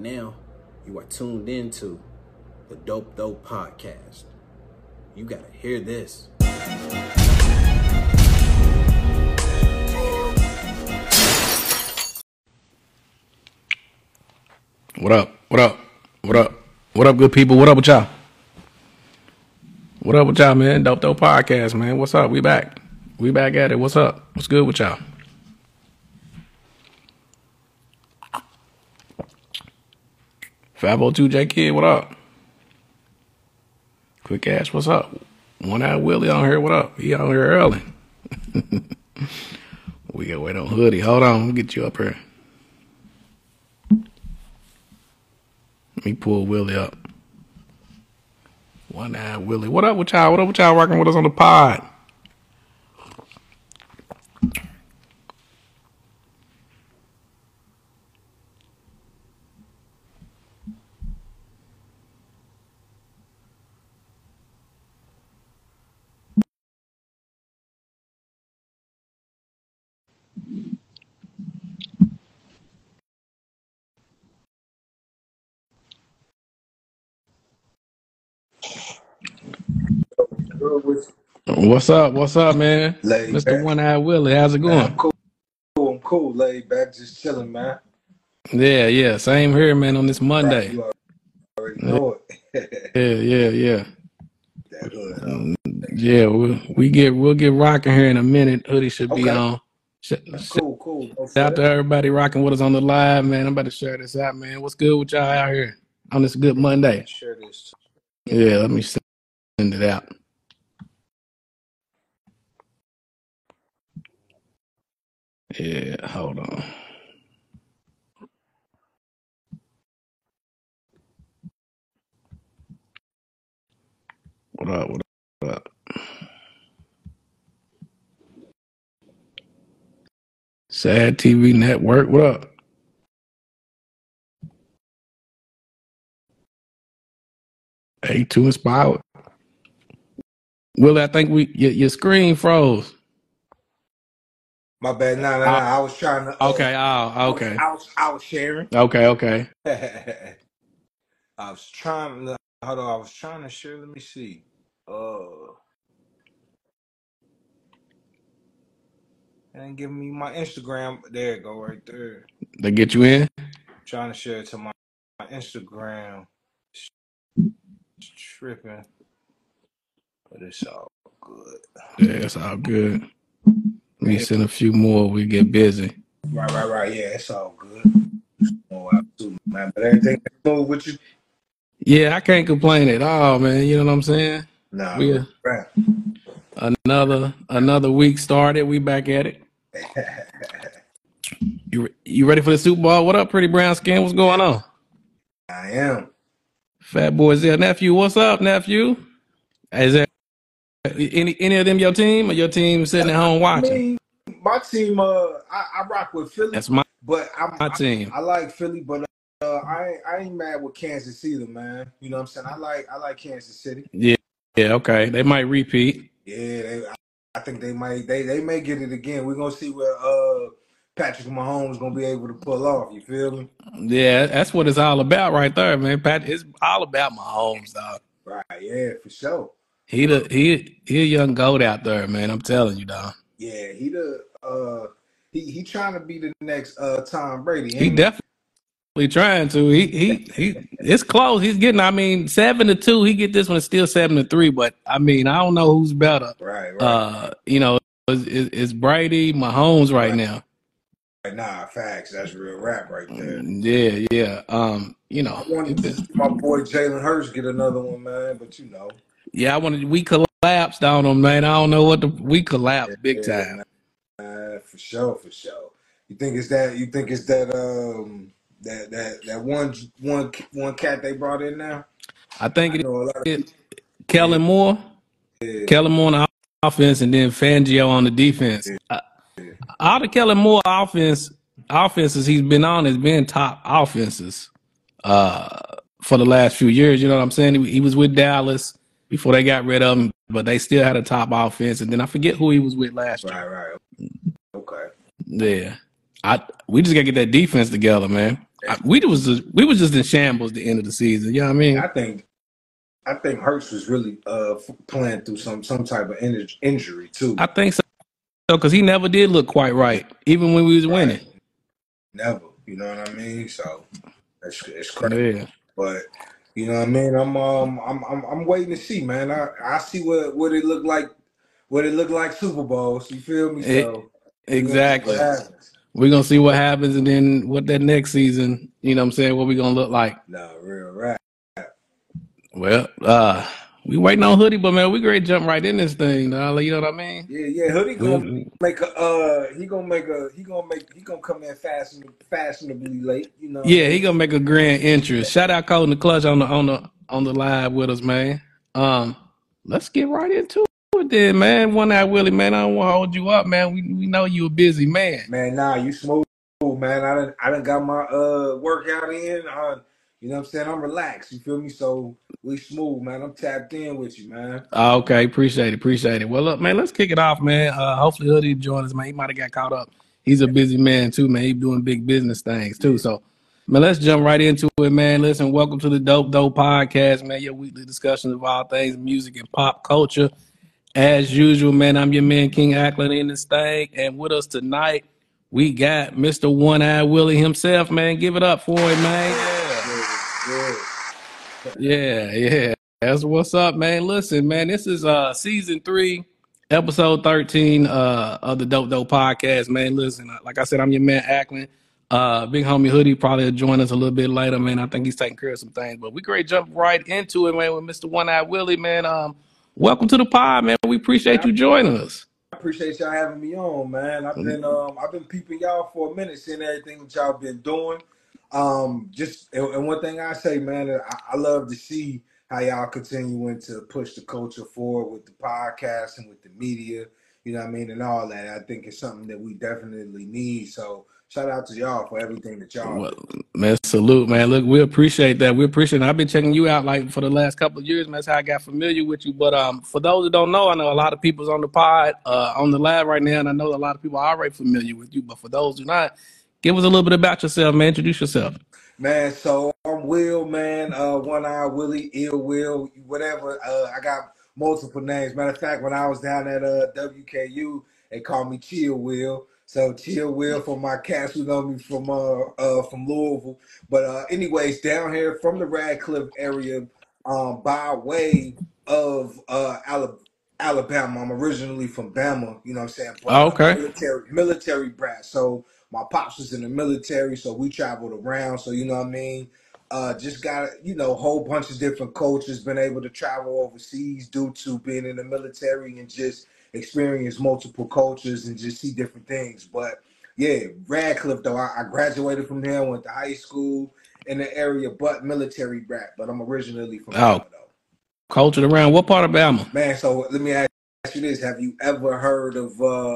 now, you are tuned into the Dope Dope Podcast. You gotta hear this. What up? What up? What up? What up, good people? What up with y'all? What up with y'all, man? Dope Dope Podcast, man. What's up? We back. We back at it. What's up? What's good with y'all? $502 J Kid, what up? Quick Ash, what's up? One-Eyed Willie on here, what up? He on here early. We gotta wait on Hoodie. Hold on, we'll get you up here. Let me pull Willie up. One-Eyed Willie. What up with y'all? What up with y'all rocking with us on the pod? What's up? What's up, man? Laid Mr. back. One-Eyed Willie, how's it going? Man, I'm cool. Laid back, just chilling, man. Yeah. Same here, man, on this Monday. Right, you already know it. Yeah. That hood, Yeah, we'll get rocking here in a minute. Hoodie should be on. Cool. Shout out to everybody rocking with us on the live, man. I'm about to share this out, man. What's good with y'all out here on this good Monday? Share this. Yeah, let me send it out. Yeah, hold on. What up? Sad TV Network, what up? A2 Inspired. Willie, I think your screen froze. My bad. Nah. I was trying to. Okay. Okay. I was sharing. Okay. I was trying to. Hold on. I was trying to share. Let me see. And give me my Instagram. There it go, right there. They get you in? I'm trying to share it to my Instagram. It's tripping, but it's all good. Yeah, it's all good. Let me send a few more. We get busy. Right. Yeah, it's all good. Man, but everything smooth with you? Yeah, I can't complain at all, man. You know what I'm saying? Nah, right. Another week started. We back at it. You ready for the Super Bowl? What up, pretty brown skin? What's going on? I am. Fat Boy Zell. Nephew, what's up, nephew? Is there any of them your team, or your team sitting at home watching? I mean, my team, I rock with Philly. That's my team. I like Philly, but I ain't mad with Kansas either, man. You know what I'm saying? I like Kansas City. Yeah, okay. They might repeat. Yeah, I think they might. They may get it again. We're gonna see where Patrick Mahomes gonna be able to pull off. You feel me? Yeah, that's what it's all about right there, man. Pat, it's all about Mahomes, dog. Right, yeah, for sure. He a young goat out there, man. I'm telling you, dog. Yeah, he trying to be the next Tom Brady. He definitely trying to. He it's close. He's getting. I mean, 7-2. He get this one. It's still 7-3. But I mean, I don't know who's better. Right. You know, it's Brady, Mahomes right now. Nah, facts. That's real rap right there. Yeah. You know, I wanted to see my boy Jalen Hurts get another one, man. But you know. Yeah, we collapsed on them, man. I don't know we collapsed big time. For sure. You think it's that one cat they brought in now? I think it's Kellen Moore. Yeah. Kellen Moore on the offense, and then Fangio on the defense. All the Kellen Moore offenses he's been on has been top offenses for the last few years. You know what I'm saying? He was with Dallas before they got rid of him, but they still had a top offense. And then I forget who he was with last year. Right. Okay. Yeah. We just got to get that defense together, man. we was just in shambles at the end of the season. You know what I mean? I think Hurts was really playing through some type of injury too. I think so because he never did look quite right, even when we was winning. Never, you know what I mean? So it's crazy. Yeah. But you know what I mean? I'm waiting to see, man. I see what it looked like. What it looked like Super Bowls. You feel me? So exactly. We're gonna see what happens, and then what that next season. You know what I'm saying? What we gonna look like? No, real right. Well, we waiting on Hoodie, but man, we great jump right in this thing, dog. You know what I mean? Yeah. Hoodie gonna make a he gonna come in fashionably late. You know. Yeah, he gonna make a grand entrance. Shout out Cole and the Clutch on the live with us, man. Let's get right into it then, man. One Eye Willie, man. I don't want to hold you up, man. We know you a busy man. Man, nah, you smooth, man. I done got my workout in. You know what I'm saying? I'm relaxed. You feel me? So we smooth, man. I'm tapped in with you, man. Okay, appreciate it. Well, look, man, let's kick it off, man. Hopefully Hoodie join us, man. He might have got caught up. He's a busy man too, man. He's doing big business things too. So, man, let's jump right into it, man. Listen, welcome to the Dope Podcast, man. Your weekly discussion of all things music and pop culture. As usual, man, I'm your man, King Ackland in this thing. And with us tonight, we got Mr. One Eye Willie himself, man. Give it up for him, man. Yeah. That's what's up, man. Listen, man, this is season 3, episode 13 of the Dope Podcast, man. Listen, like I said, I'm your man, Ackland. Big homie Hoodie probably will join us a little bit later, man. I think he's taking care of some things. But we great jump right into it, man, with Mr. One Eye Willie, man. Welcome to the pod, man. We appreciate you joining us. I appreciate y'all having me on, man. I've been peeping y'all for a minute, seeing everything that y'all been doing. And one thing I say, man, I love to see how y'all continuing to push the culture forward with the podcast and with the media, you know what I mean, and all that. I think it's something that we definitely need. So shout out to y'all for everything that y'all do. Man, salute, man. Look, we appreciate that. I've been checking you out like for the last couple of years, man. That's how I got familiar with you. But for those that don't know, I know a lot of people's on the pod, on the live right now, and I know a lot of people are already familiar with you. But for those who not, give us a little bit about yourself, man. Introduce yourself. Man, so I'm Will, man. One Eye Willie, Ill Will, whatever. I got multiple names. Matter of fact, when I was down at WKU, they called me Chill Will. So Chill Will for my cats who know me from Louisville. But anyways, down here from the Radcliffe area, by way of Alabama. I'm originally from Bama, you know what I'm saying? But okay. Military brat. So my pops was in the military, so we traveled around. So you know what I mean? Just got a whole bunch of different cultures, been able to travel overseas due to being in the military and just experience multiple cultures and just see different things. But yeah, Radcliffe though, I graduated from there, went to high school in the area, but military brat. But I'm originally from Bama though. Cultured around what part of Bama? Man, so let me ask you this: have you ever heard of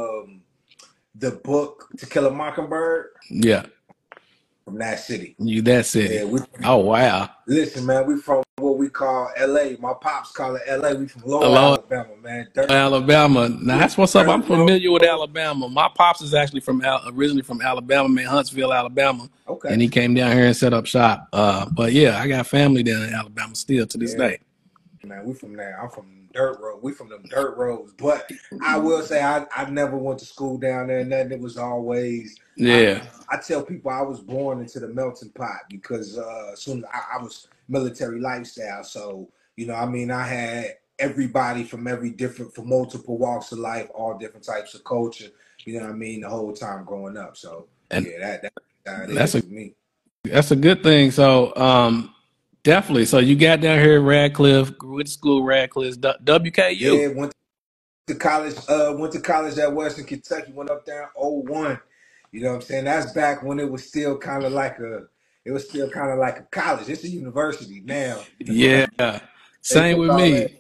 the book To Kill a Mockingbird? Yeah. From that city. That city. Yeah, oh, wow. Listen, man, we from what we call L.A. My pops call it L.A. We from Lower Alabama, man. Alabama. Now, that's what's up. I'm familiar with Alabama. My pops is actually originally from Alabama, man, Huntsville, Alabama. Okay. And he came down here and set up shop. But, yeah, I got family down in Alabama still to this day. Man, we from there. I'm from dirt road. We from them dirt roads. But I will say I never went to school down there. Nothing. It was always I tell people I was born into the melting pot because as soon as I was military lifestyle. So, you know, I mean, I had everybody from multiple walks of life, all different types of culture, you know what I mean, the whole time growing up. So that's me. That's a good thing. So definitely. So you got down here at Radcliffe, went to school Radcliffe, WKU. Yeah, went to college at Western Kentucky, went up there in 01. You know what I'm saying? That's back when it was still kind of like a college. It's a university now. Yeah. Same with me.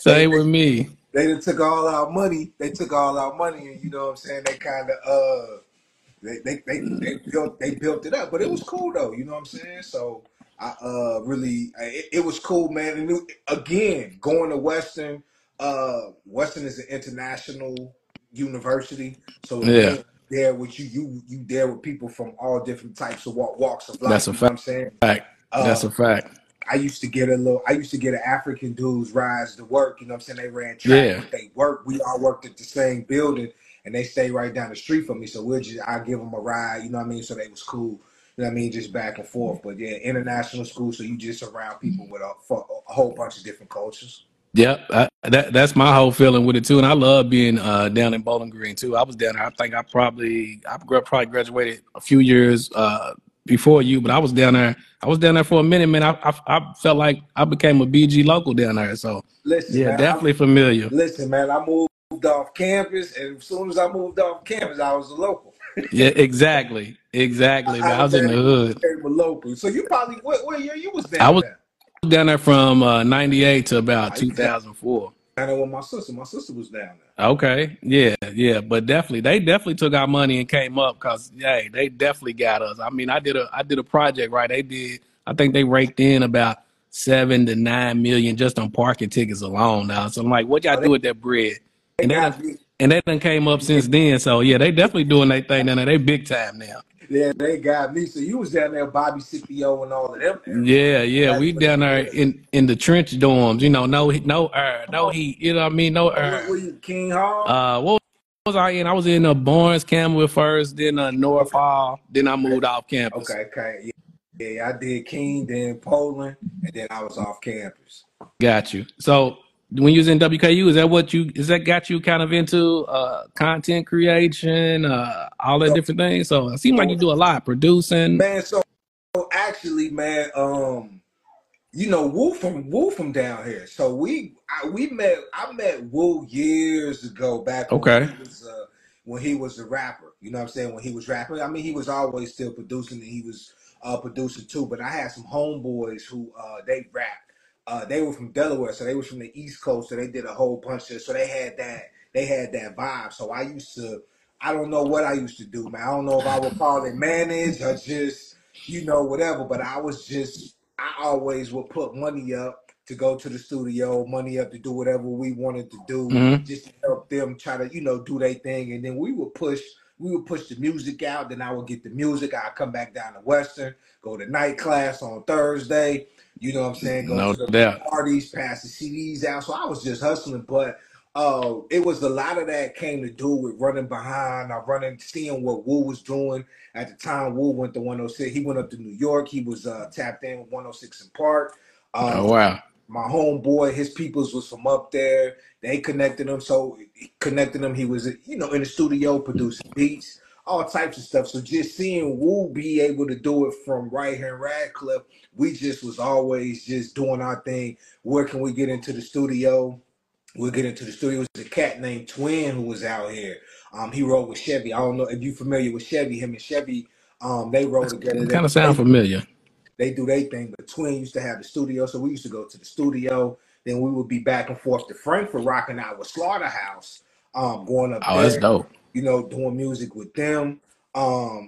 They done took all our money. And you know what I'm saying? They kind of they built it up, but it was cool though. You know what I'm saying? So it was cool, man. And again, going to Western is an international university, so there with you there with people from all different types of walks of life. That's a fact. You know what I'm saying? That's a fact. I used to get an African dude's rides to work. You know what I'm saying? They ran track, but they worked. We all worked at the same building, and they stayed right down the street from me. So I give them a ride. You know what I mean? So they was cool. You know what I mean? Just back and forth. But yeah, international school. So you just around people with a whole bunch of different cultures. Yep, that's my whole feeling with it too, and I love being down in Bowling Green too. I was down there. I think I probably graduated a few years before you, but I was down there. I was down there for a minute, man. I felt like I became a BG local down there. So listen, yeah, man, definitely familiar. Listen, man, I moved off campus, and as soon as I moved off campus, I was a local. Yeah, exactly. Man, I was in the hood. A local. So you probably what year you was down there? Down there from 98 to about 2004. Down there with my sister. My sister was down there. Okay. Yeah. But they definitely took our money and came up because they definitely got us. I mean, I did a project, right? I think they raked in about 7 to 9 million just on parking tickets alone now. So I'm like, what y'all do with that bread? And they done came up since then. So yeah, they definitely doing their thing down there. They big time now. Yeah, they got me. So you was down there, Bobby Scipio and all of them. Yeah. We down there in the trench dorms. You know, no air, no heat. You know what I mean? No air. What were you, King Hall? What was I in? I was in Barnes Campbell first, then North Hall. Then I moved off campus. Okay. Yeah, I did King, then Poland, and then I was off campus. Got you. So when you was in WKU, is that got you kind of into content creation, all that different things? So it seems like you do a lot producing. Man, so actually, man, you know, Woo from down here. So I met Woo years ago back when he was a rapper. You know what I'm saying? When he was rapping. I mean, he was always still producing, and he was producing too. But I had some homeboys who they rapped. They were from Delaware, so they was from the East Coast, so they did a whole bunch of, so they had that vibe. So I don't know what I used to do, man. I don't know if I would call it manage or just, you know, whatever, but I always would put money up to go to the studio, money up to do whatever we wanted to do, just to help them try to, you know, do their thing. And then we would push the music out. Then I would get the music. I'd come back down to Western, go to night class on Thursday. You know what I'm saying? Go to the parties, pass the CDs out. So I was just hustling, but it was a lot of that came to do with running behind. Seeing what Woo was doing at the time. Woo went to 106. He went up to New York. He was tapped in with 106 in Park. Oh wow! My homeboy, his peoples was from up there. They connected him. So connected him. He was, you know, in the studio producing beats, all types of stuff. So just seeing Woo be able to do it from right here in Radcliffe, we just was always just doing our thing. Where can we get into the studio? We'll get into the studio. It was a cat named Twin who was out here. He rode with Chevy. I don't know if you're familiar with Chevy. Him and Chevy, they rode together. Kind of sound familiar. They do their thing, but Twin used to have the studio, so we used to go to the studio. Then we would be back and forth to Frankfurt, rocking out with Slaughterhouse, going up there. That's dope. You know, doing music with them, and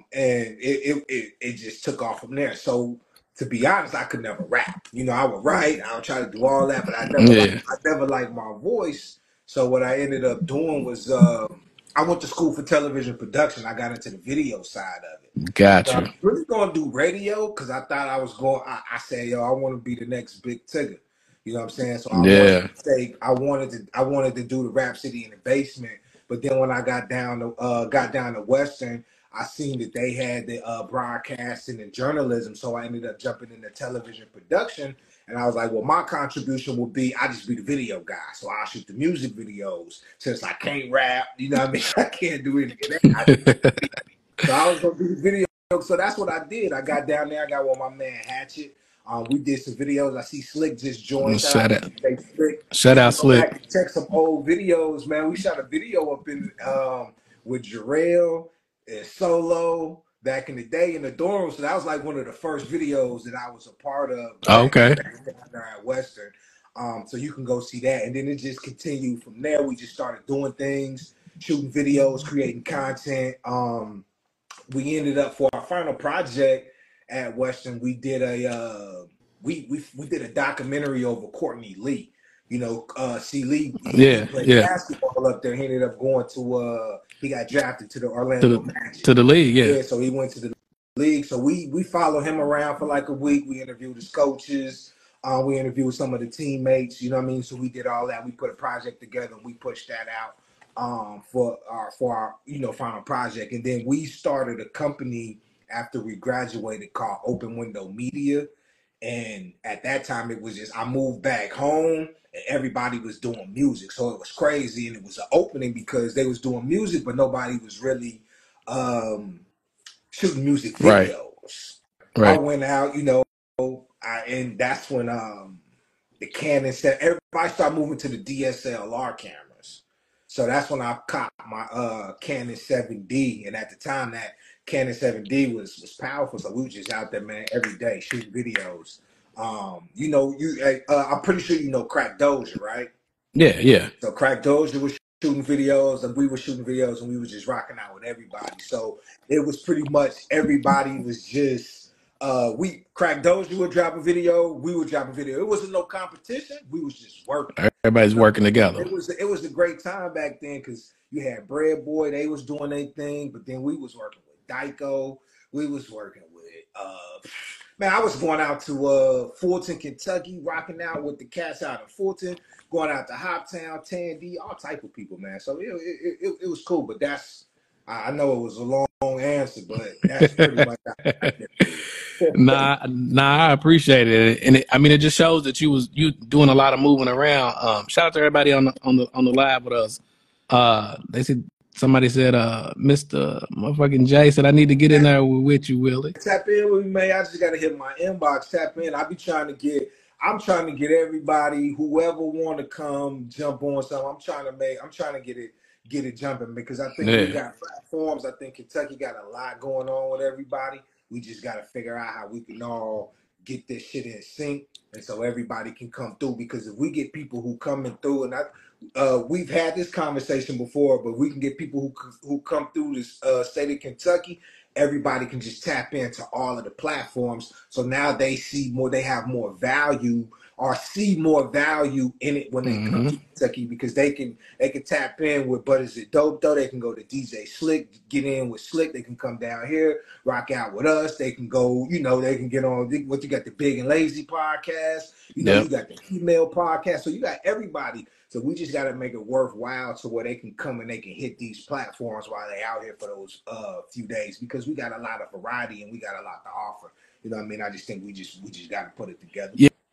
it just took off from there. So to be honest, I could never rap. You know, I would write, I would try to do all that, but I never liked my voice. So what I ended up doing was I went to school for television production. I got into the video side of it. Gotcha. So I was really going to do radio because I thought I was going. I said, yo, I want to be the next big Tigger. You know what I'm saying? So I wanted to do the Rap City in the basement. But then when I got down to Western, I seen that they had the broadcasting and journalism. So I ended up jumping into television production. And I was like, well, my contribution will be, I just be the video guy. So I'll shoot the music videos since I can't rap. You know what I mean? I can't do anything. So I was going to do the video. So that's what I did. I got down there. I got with my man Hatchet. We did some videos. I see Slick just joined. Shout out Slick. Check some old videos, man. We shot a video up in with Jarrell and Solo back in the day in the dorm. So that was like one of the first videos that I was a part of. Okay. At Western. So you can go see that. And then it just continued from there. We just started doing things, shooting videos, creating content. We ended up for our final project at Western. We did we did a documentary over Courtney Lee. You know, C. Lee. He played basketball up there. He ended up going to he got drafted to the to Orlando the Magic. league. Yeah. Yeah, so he went to the league. So we followed him around for like a week. We interviewed his coaches. We interviewed some of the teammates. You know what I mean? So we did all that. We put a project together and we pushed that out for our final project. And then we started a company after we graduated called Open Window Media. And at that time, it was just, I moved back home and everybody was doing music. So it was crazy. And it was an opening because they was doing music, but nobody was really shooting music videos. Right. I went out, and that's when the Canon said, everybody started moving to the DSLR cameras. So that's when I caught my Canon 7D. And at the time, that Canon 7D was powerful. So we were just out there, man, every day shooting videos. I'm pretty sure you know Crack Doja, right? Yeah. So Crack Doja was shooting videos, and we were shooting videos, and we were just rocking out with everybody. So it was pretty much everybody was just Crack Doja would drop a video, we would drop a video. It wasn't no competition. We was just working. Everybody's working together. It was a great time back then because you had Bread Boy, they was doing their thing, but then we was working with Dyko, we was working with man, I was going out to Fulton, Kentucky, rocking out with the cats out of Fulton, going out to Hoptown, Tandy, all type of people, man. So it was cool, but I know it was a long answer, but that's pretty much Nah, I appreciate it, and it just shows that you doing a lot of moving around. Shout out to everybody on the live with us. Somebody said, Mr. Motherfucking Jay said, I need to get in there with you, Willie. Tap in with me, man. I just gotta hit my inbox. Tap in. I'm trying to get everybody, whoever want to come jump on something. I'm trying to get it jumping because I think we got platforms. I think Kentucky got a lot going on with everybody. We just got to figure out how we can all get this shit in sync, and so everybody can come through. Because if we get people who coming through, and we've had this conversation before, but we can get people who come through this state of Kentucky. Everybody can just tap into all of the platforms. So now they see more, they have more value or see more value in it when they come to Kentucky because they can tap in with But Is It Dope Though? They can go to DJ Slick, get in with Slick. They can come down here, rock out with us. They can go, they can get on what you got, the Big and Lazy podcast. You got the Female podcast. So you got everybody. So we just got to make it worthwhile to where they can come and they can hit these platforms while they out here for those few days because we got a lot of variety and we got a lot to offer. You know what I mean? I just think we just got to put it together.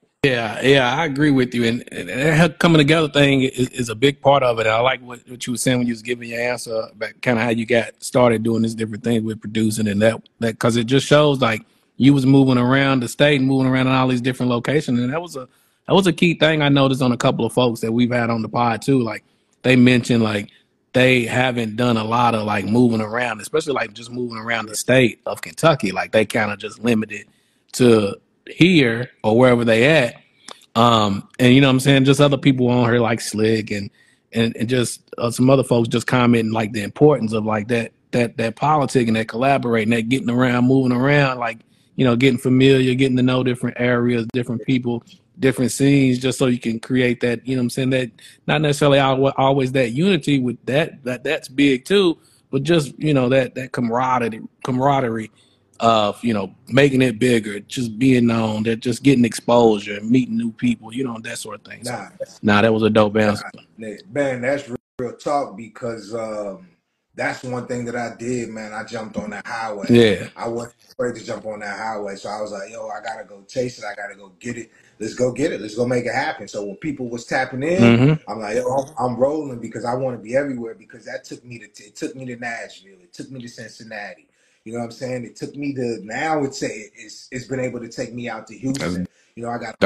Yeah, I agree with you. And that coming together thing is a big part of it. I like what you were saying when you was giving your answer about kind of how you got started doing this different things with producing and that because it just shows like you was moving around the state and moving around in all these different locations. And that was a key thing I noticed on a couple of folks that we've had on the pod too. Like they mentioned like they haven't done a lot of like moving around, especially like just moving around the state of Kentucky. Like they kind of just limited to here or wherever they at. And you know what I'm saying? Just other people on here like Slick and just some other folks just commenting like the importance of like that politic and that collaborating, that getting around, moving around, like, getting familiar, getting to know different areas, different people, different scenes, just so you can create that, you know what I'm saying? That not necessarily always that unity with that's big too, but just, that camaraderie of, making it bigger, just being known, that just getting exposure and meeting new people, that sort of thing. That was a dope answer. Man, that's real talk because that's one thing that I did, man. I jumped on that highway. Yeah. I wasn't afraid to jump on that highway. So I was like, yo, I got to go chase it. I got to go get it. Let's go get it. Let's go make it happen. So when people was tapping in, I'm like, yo, I'm rolling because I want to be everywhere because that took me to Nashville. It took me to Cincinnati. You know what I'm saying? It took me to, now it's been able to take me out to Houston. I got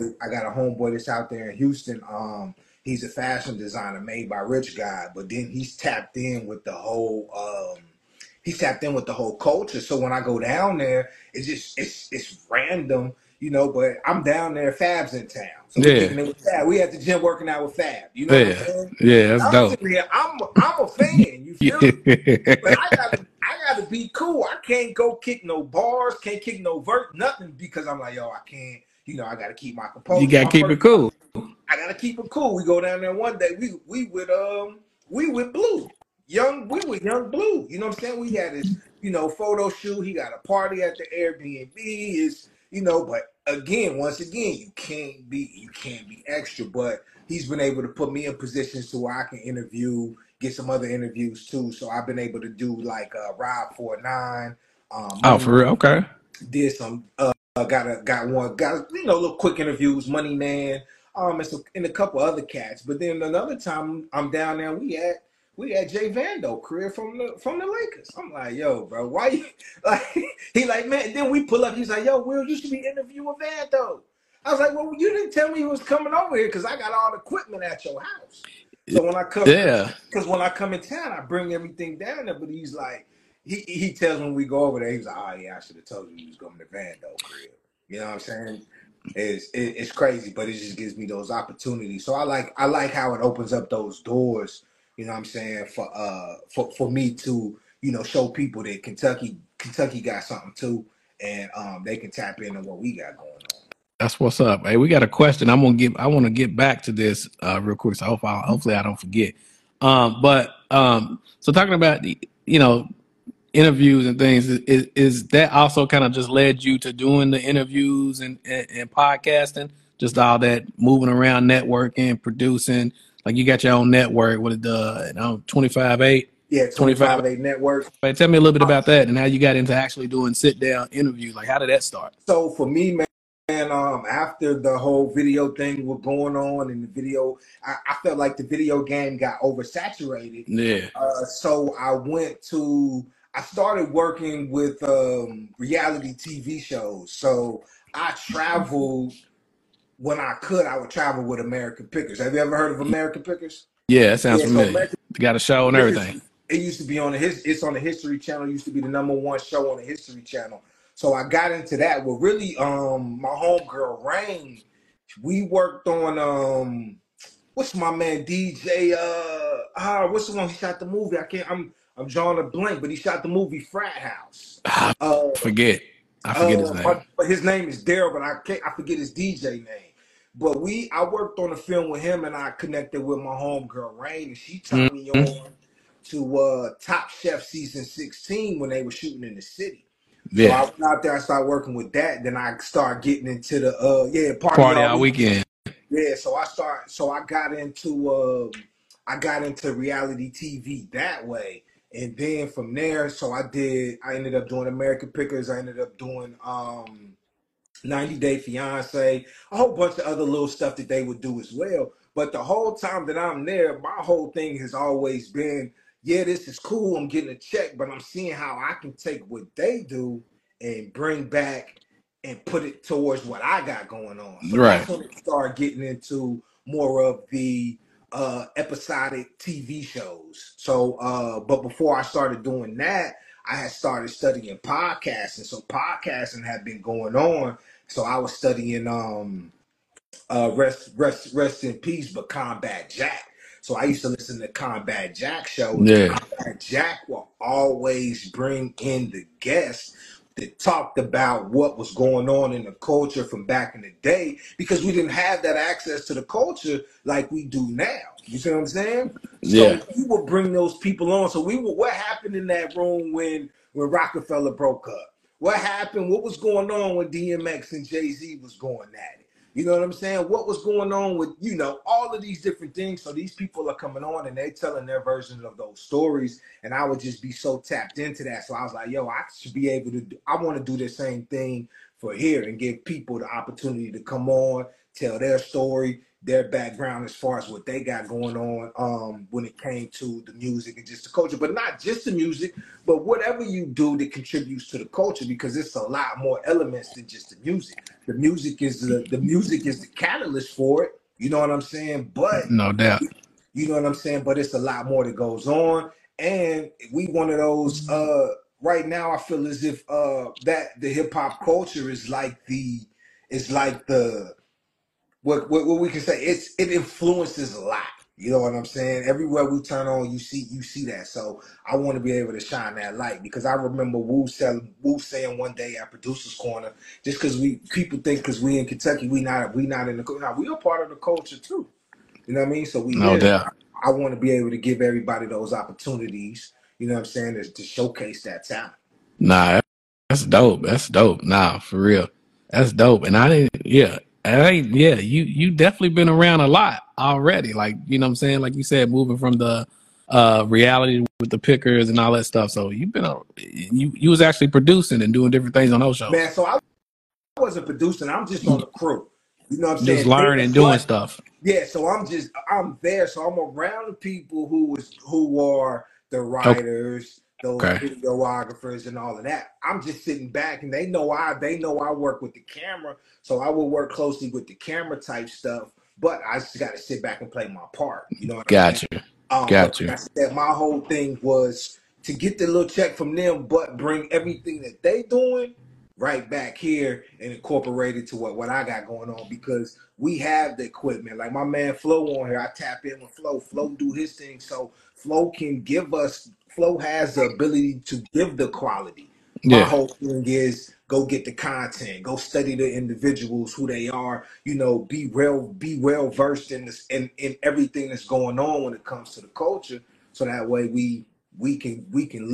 a homeboy that's out there in Houston. He's a fashion designer made by Rich Guy, but then he's tapped in with the whole culture. So when I go down there, it's random, but I'm down there, Fab's in town. So we're kicking it with Fab. We at the gym working out with Fab. You know what I'm saying? Yeah, that's dope. I'm a fan, you feel me? But I gotta be cool. I can't go kick no bars, can't kick no vert, nothing because I'm like, yo, I can't, I gotta keep my composure. You gotta keep it cool. I gotta keep it cool. We go down there one day. We with Blue. we were young blue. You know what I'm saying? We had his, photo shoot. He got a party at the Airbnb. But once again, you can't be extra. But he's been able to put me in positions to where I can get some other interviews too. So I've been able to do like Rob 49. For real? Okay. Did some got little quick interviews, Money Man, and a couple other cats. But then another time I'm down there, we had Jay Vando, career from the Lakers. I'm like, yo, bro, why you like? He like, man. Then we pull up. He's like, yo, Will, you should be interviewing Vando. I was like, well, you didn't tell me he was coming over here because I got all the equipment at your house. So when I come, because when I come in town, I bring everything down there. But he's like, he tells me when we go over there, he's like, oh yeah, I should have told you he was coming to Vando crib. You know what I'm saying? It's crazy, but it just gives me those opportunities. So I like how it opens up those doors. You know what I'm saying, for me to, show people that Kentucky got something too, and they can tap into what we got going on. That's what's up. Hey, we got a question. I want to get back to this real quick. So hopefully I don't forget. So talking about the, interviews and things, is that also kind of just led you to doing the interviews and podcasting? Just all that moving around, networking, producing. Like you got your own network with the 25-8. Yeah, 25-8 network. Tell me a little bit about that and how you got into actually doing sit down interviews. Like how did that start? So for me, man, after the whole video thing was going on and the video, I felt like the video game got oversaturated. Yeah. So I started working with reality TV shows. So I traveled when I could. I would travel with American Pickers. Have you ever heard of American Pickers? Yeah, that sounds familiar. They got a show and everything. It used to be it's on the History Channel. It used to be the #1 show on the History Channel. So I got into that. Well, really, my homegirl Rain, we worked on what's my man DJ? What's the one he shot the movie? I'm drawing a blank, but he shot the movie Frat House. I forget his name. But his name is Daryl, but I forget his DJ name. But I worked on a film with him, and I connected with my homegirl Rain, and she turned me on to Top Chef season 16 when they were shooting in the city. Yeah. So I went out there, I started working with that. Then I started getting into the party all weekend. Yeah, so I got into reality TV that way. And then from there, I ended up doing American Pickers. I ended up doing 90 Day Fiance, a whole bunch of other little stuff that they would do as well. But the whole time that I'm there, my whole thing has always been, yeah, this is cool. I'm getting a check, but I'm seeing how I can take what they do and bring back and put it towards what I got going on. So that's when it started getting into more of the episodic TV shows. So, but before I started doing that, I had started studying podcasting. So podcasting had been going on. So I was studying rest in peace, but Combat Jack. So I used to listen to Combat Jack show. Yeah. Combat Jack will always bring in the guests that talked about what was going on in the culture from back in the day, because we didn't have that access to the culture like we do now. You see what I'm saying? Yeah. So we would bring those people on. So what happened in that room when Rockefeller broke up? What happened? What was going on when DMX and Jay-Z was going at it? You know what I'm saying? What was going on with, all of these different things. So these people are coming on and they telling their versions of those stories. And I would just be so tapped into that. So I was like, yo, I should be able to I want to do the same thing for here and give people the opportunity to come on, tell their story, their background as far as what they got going on when it came to the music and just the culture. But not just the music, but whatever you do that contributes to the culture, because it's a lot more elements than just the music. The music is the catalyst for it. You know what I'm saying? But no doubt. You know what I'm saying? But it's a lot more that goes on. And we one of those right now I feel as if that the hip hop culture is like the what we can say, it influences a lot. You know what I'm saying? Everywhere we turn on, you see that. So I want to be able to shine that light, because I remember Wu saying one day at Producers Corner, just because people think because we in Kentucky, we not in the, no, we are part of the culture too. You know what I mean? So we no doubt. I want to be able to give everybody those opportunities, you know what I'm saying, to showcase that talent. Nah, that's dope. That's dope. Nah, for real. That's dope. And you definitely been around a lot already. Like, you know what I'm saying? Like you said, moving from the reality with the pickers and all that stuff. So you was actually producing and doing different things on those shows. Man, so I wasn't producing, I'm just on the crew. You know what I'm just saying? learning, doing stuff. Yeah, so I'm there. So I'm around the people who are the writers, those videographers and all of that. I'm just sitting back, and they know I work with the camera, so I will work closely with the camera type stuff. But I just got to sit back and play my part. You know what I mean? Gotcha. Like I said, my whole thing was to get the little check from them, but bring everything that they doing right back here and incorporate it to what I got going on, because we have the equipment. Like my man Flo on here, I tap in with Flo. Flo do his thing, so Flo has the ability to give the quality. My whole thing is go get the content, go study the individuals, who they are, you know, be well versed in this in everything that's going on when it comes to the culture, so that way we can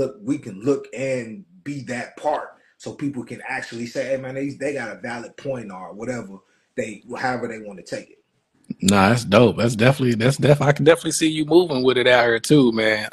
look and be that part. So people can actually say, hey man, they got a valid point, or whatever however they want to take it. Nah, that's dope. That's definitely I can definitely see you moving with it out here too, man.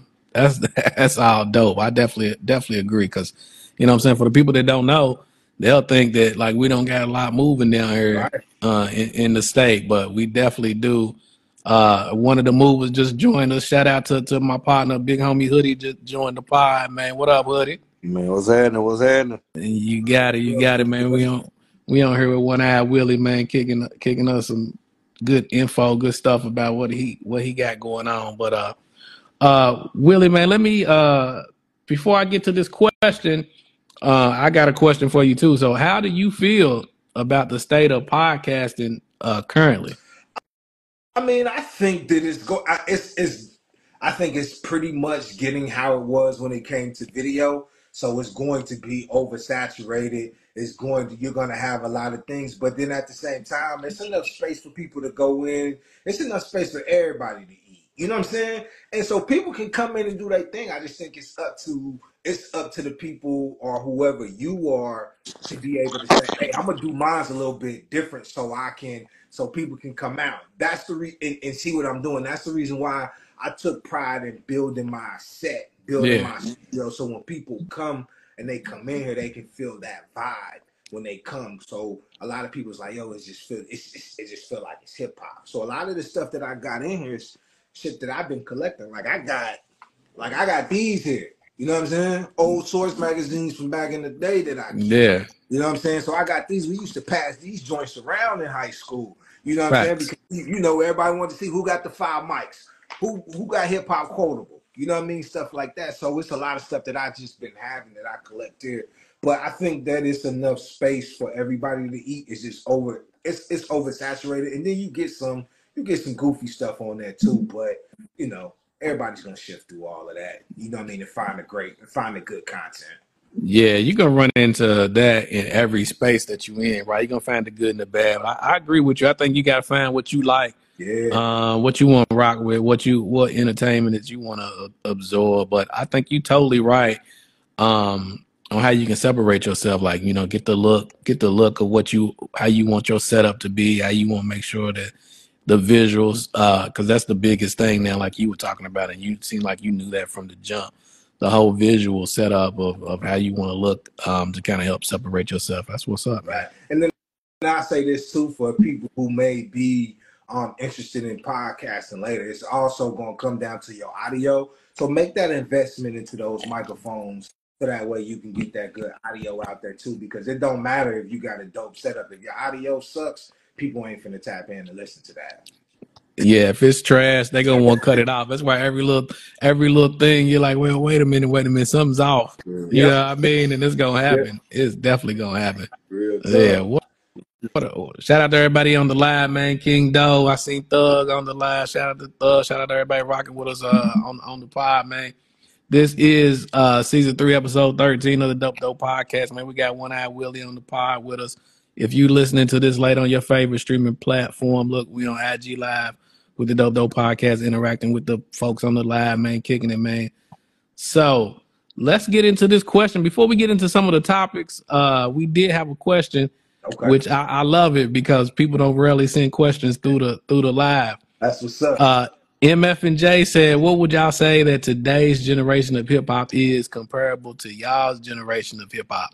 That's all dope. I definitely agree, because you know what I'm saying, for the people that don't know, they'll think that like we don't got a lot moving down here in the state, but we definitely do. One of the movers just joined us. Shout out to my partner, big homie Hoodie, just joined the pod, man. What up, Hoodie? Man, what's happening? You got it, man. We on here with One Eye Willie, man, kicking us some good info, good stuff about what he got going on. But Willie, man, let me before I get to this question, I got a question for you too. So how do you feel about the state of podcasting currently? I mean, I think that I think it's pretty much getting how it was when it came to video. So it's going to be oversaturated. You're going to have a lot of things, but then at the same time, there's enough space for people to go in. It's enough space for everybody to eat. You know what I'm saying? And so people can come in and do their thing. I just think it's up to the people, or whoever you are, to be able to say, hey, I'm gonna do mine a little bit different, so people can come out. That's the and see what I'm doing. That's the reason why I took pride in building my set, my studio, so when people come and they come in here, they can feel that vibe when they come. So a lot of people's like, yo, it just feel like it's hip hop. So a lot of the stuff that I got in here is shit that I've been collecting. Like I got these here. You know what I'm saying? Old Source magazines from back in the day that I keep. Yeah. You know what I'm saying? So I got these. We used to pass these joints around in high school. You know what I'm saying? Because you know, everybody wanted to see who got the 5 mics, who got hip hop quotable. You know what I mean? Stuff like that. So it's a lot of stuff that I just been having that I collect here. But I think that it's enough space for everybody to eat. It's just it's oversaturated. And then you get some goofy stuff on there too. But you know, everybody's gonna shift through all of that. You know what I mean? And find the good content. Yeah, you're gonna run into that in every space that you in, right? You're gonna find the good and the bad. I agree with you. I think you gotta find what you like, what you want to rock with, what entertainment that you want to absorb. But I think you're totally right on how you can separate yourself. Like, you know, get the look of how you want your setup to be, how you want to make sure that the visuals, because that's the biggest thing now, like you were talking about, and you seem like you knew that from the jump. The whole visual setup of how you want to look to kind of help separate yourself. That's what's up, man. And then I say this too for people who may be interested in podcasting later. It's also going to come down to your audio. So make that investment into those microphones, so that way you can get that good audio out there too. Because it don't matter if you got a dope setup. If your audio sucks, people ain't finna tap in and listen to that. Yeah, if it's trash, they gonna want to cut it off. That's why every little thing you're like, well, wait a minute, something's off. You know what I mean? And it's gonna happen. It's definitely gonna happen. What shout out to everybody on the live, man. King Doe, I seen Thug on the live. Shout out to Thug. Shout out to everybody rocking with us on the pod, man. This is season 3, episode 13 of the Dope Dope Podcast, man. We got One Eye Willie on the pod with us. If you listening to this late on your favorite streaming platform, look, we on IG Live. with the Dope Dope Podcast, interacting with the folks on the live, man, kicking it, man. So let's get into this question. Before we get into some of the topics, we did have a question, which I love it because people don't rarely send questions through the live. That's what's up. MF and J said, what would y'all say that today's generation of hip hop is comparable to y'all's generation of hip hop?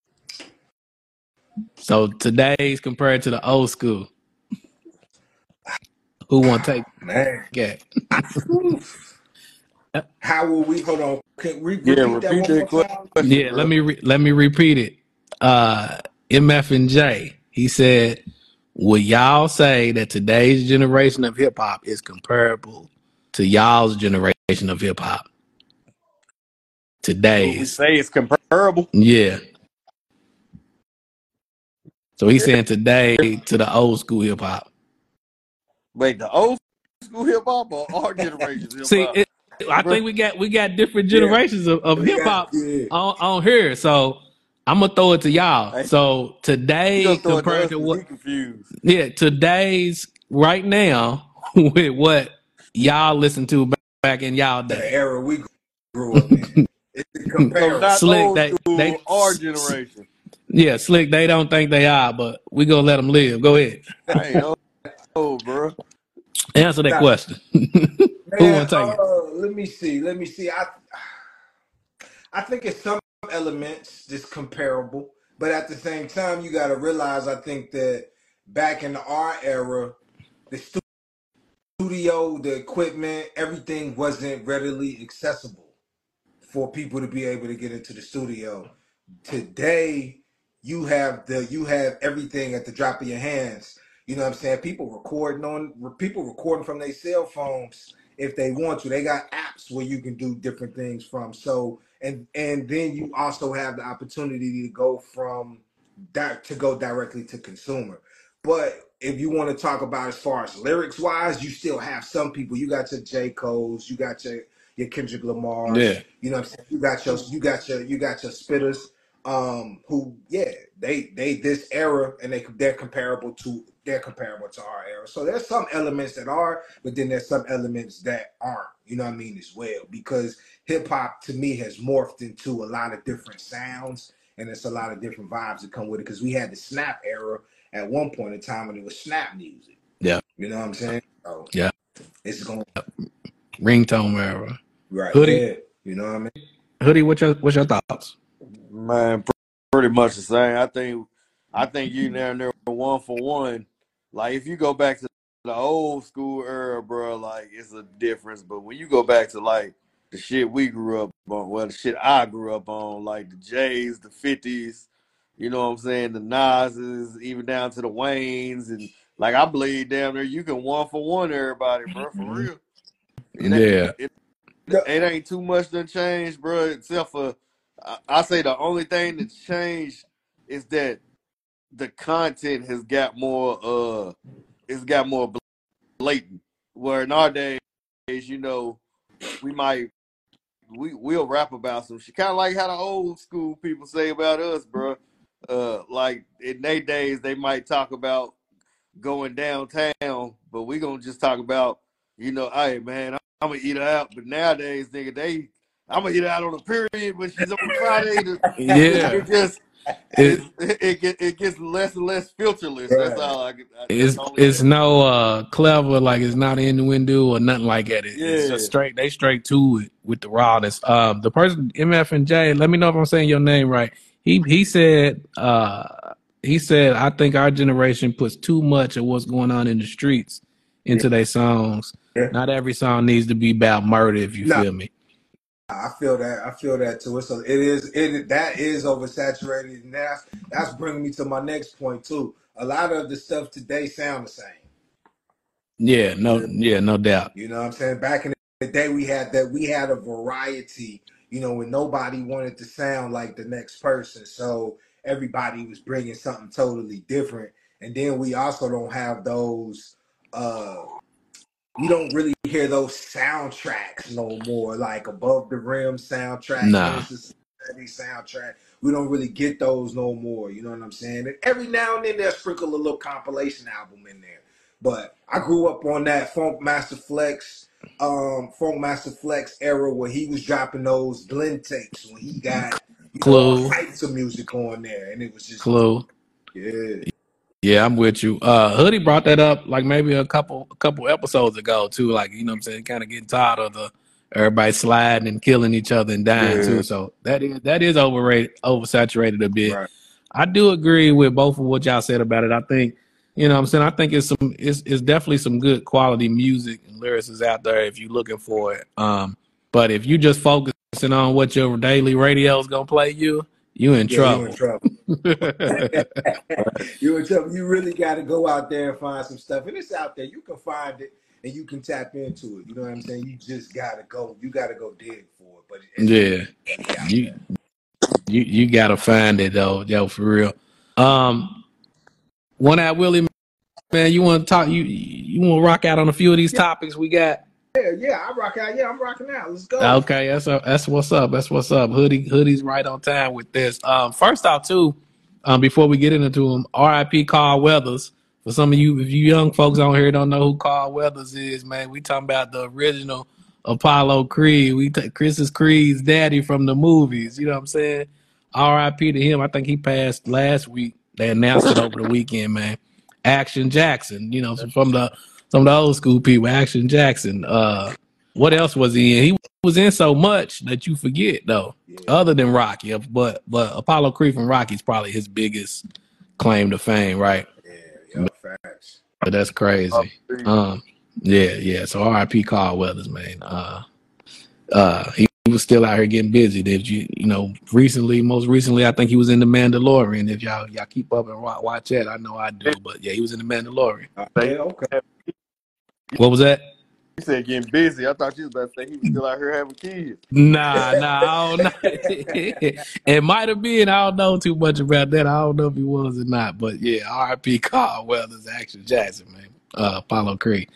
So today's compared to the old school. Who want to take? Man. Yeah. How will we? Hold on. Can we repeat that one more time? Yeah, bro. Let me repeat it. MF and J, he said, would y'all say that today's generation of hip hop is comparable to y'all's generation of hip hop? Today's. We say it's comparable? Yeah. So he's saying today to the old school hip hop. Wait, the old school hip hop or our generation's hip hop? See, I think we got different generations of hip hop on here. So I'm gonna throw it to y'all. Hey, so today compared to what? Confused. Yeah, today's right now with what y'all listen to back in y'all day. The era we grew up in. It's comparable. Slick, they our generation. Yeah, Slick, they don't think they are, but we gonna let them live. Go ahead. I ain't know, bro. Answer that question. Who want to take it? Let me see. I think it's some elements just comparable, but at the same time, you got to realize, I think that back in our era, the studio, the equipment, everything wasn't readily accessible for people to be able to get into the studio. Today, you have everything at the drop of your hands. You know what I'm saying? People recording from their cell phones if they want to. They got apps where you can do different things from. So and then you also have the opportunity to go directly to consumer. But if you want to talk about as far as lyrics wise, you still have some people. You got your J. Cole's, you got your Kendrick Lamar's. Yeah. You know what I'm saying? You got your spitters. Who they this era, and they're comparable to our era. So there's some elements that are, but then there's some elements that aren't, you know what I mean, as well, because hip hop to me has morphed into a lot of different sounds, and it's a lot of different vibes that come with it, because we had the snap era at one point in time when it was snap music. Yeah. You know what I'm saying? So yeah. It's going ringtone era. Right. Hoodie. Yeah. You know what I mean? Hoodie, what's your thoughts? Man, pretty much the same. I think you down there 1 for 1. Like, if you go back to the old school era, bro, like, it's a difference. But when you go back to, like, the shit we grew up on, well, the shit I grew up on, like the J's, the 50s, you know what I'm saying, the Nas's, even down to the Waynes, and, like, I believe damn near you can 1 for 1 everybody, bro, for real. It ain't too much done changed, bro, except for, I say the only thing that's changed is that the content has got more blatant. Where in our days, you know, we'll rap about some shit, kind of like how the old school people say about us, bro. Like in their days, they might talk about going downtown, but we gonna just talk about, you know, hey man, I'm gonna eat her out. But nowadays, nigga, I'm gonna eat her out on a period when she's on Friday. It gets less and less filterless. Right. That's all it's no clever, like it's not innuendo or nothing like that. It's just straight. They straight to it with the rawness. The person MF and J, let me know if I'm saying your name right. He said I think our generation puts too much of what's going on in the streets into their songs. Yeah. Not every song needs to be about murder, if you feel me. I feel that too. So that is oversaturated, and that's bringing me to my next point too. A lot of the stuff today sound the same. Yeah, no doubt. You know what I'm saying? Back in the day, we had a variety. You know, when nobody wanted to sound like the next person, so everybody was bringing something totally different. And then we also don't have those. You don't really hear those soundtracks no more, like Above the Rim soundtrack, soundtrack. We don't really get those no more. You know what I'm saying? And every now and then they'll sprinkle a little compilation album in there. But I grew up on that Funk Master Flex era where he was dropping those blend tapes when he got all types of music on there, and it was just dope. Yeah. Yeah, I'm with you. Hoodie brought that up like maybe a couple episodes ago too. Like, you know what I'm saying, kind of getting tired of the everybody sliding and killing each other and dying too. So that is oversaturated a bit. Right. I do agree with both of what y'all said about it. I think, you know what I'm saying, I think it's definitely some good quality music and lyrics is out there if you're looking for it. But if you just focusing on what your daily radio is gonna play you in trouble. You in trouble. You in trouble. You really got to go out there and find some stuff, and it's out there. You can find it and you can tap into it. You know what I'm saying? You just gotta go. You gotta go dig for it. But you gotta find it though, yo, for real. One Out Willie, man, you want to talk? You want to rock out on a few of these topics we got? Yeah, I rock out. Yeah, I'm rocking out. Let's go. Okay, that's what's up. That's what's up. Hoodie's right on time with this. First off, too, before we get into them, R.I.P. Carl Weathers. For some of you, if you young folks on here don't know who Carl Weathers is, man, we talking about the original Apollo Creed. Chris Creed's daddy from the movies. You know what I'm saying? R.I.P. to him. I think he passed last week. They announced it over the weekend, man. Action Jackson. You know, some of the old school people. Action Jackson. What else was he in? He was in so much that you forget, though. Yeah. Other than Rocky, but Apollo Creed from Rocky is probably his biggest claim to fame, right? Yeah, facts. But that's crazy. Yeah. So R.I.P. Carl Weathers, man. He was still out here getting busy. If most recently, I think he was in The Mandalorian. If y'all keep up and watch that, I know I do. But yeah, he was in The Mandalorian. Okay. What was that? You said getting busy. I thought you was about to say he was still out here having kids. Nah, I don't know. It might have been. I don't know too much about that. I don't know if he was or not. But yeah, R.I.P. Carl Weathers, Action Jackson, man. Apollo Creed.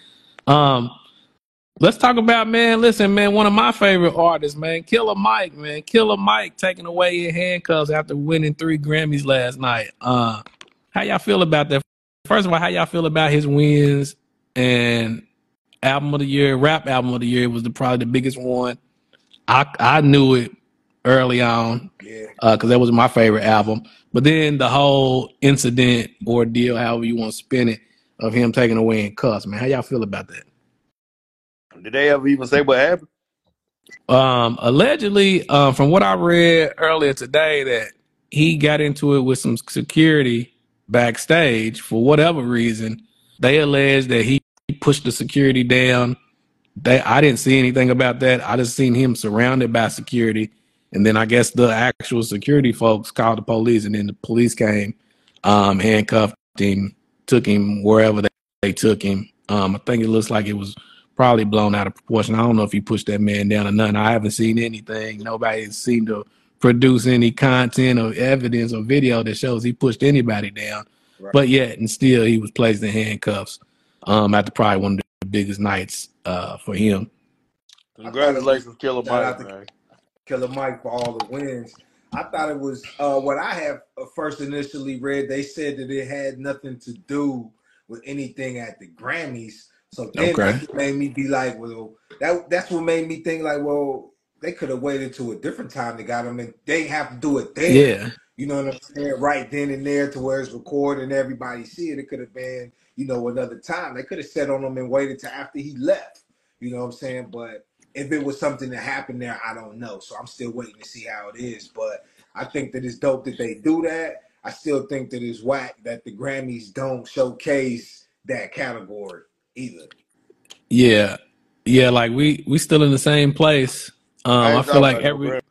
Let's talk about, man. Listen, man, one of my favorite artists, man, Killer Mike, man. Killer Mike taken away in handcuffs after winning 3 Grammys last night. How y'all feel about that? First of all, how y'all feel about his wins and album of the year, rap album of the year was probably the biggest one. I knew it early on because that was my favorite album. But then the whole incident, ordeal, however you want to spin it, of him taking away in cuffs, man. How y'all feel about that? Did they ever even say what happened? Allegedly, from what I read earlier today, that he got into it with some security backstage for whatever reason. They allege that he pushed the security down. I didn't see anything about that. I just seen him surrounded by security. And then I guess the actual security folks called the police, and then the police came, handcuffed him, took him wherever they took him. I think it looks like it was probably blown out of proportion. I don't know if he pushed that man down or nothing. I haven't seen anything. Nobody seemed to produce any content or evidence or video that shows he pushed anybody down. Right. But yet, and still, he was placed in handcuffs after probably one of the biggest nights for him. Congratulations, Killer Mike, man. Killer Mike for all the wins. I thought it was what I have first initially read. They said that it had nothing to do with anything at the Grammys. So then that made me be like, well, that's what made me think like, well, they could have waited to a different time they got him, and they have to do it then. Yeah. You know what I'm saying? Right then and there to where it's recorded and everybody see it. It could have been, another time. They could have sat on him and waited till after he left. You know what I'm saying? But if it was something that happened there, I don't know. So I'm still waiting to see how it is. But I think that it's dope that they do that. I still think that it's whack that the Grammys don't showcase that category either. Yeah, like we still in the same place. I feel like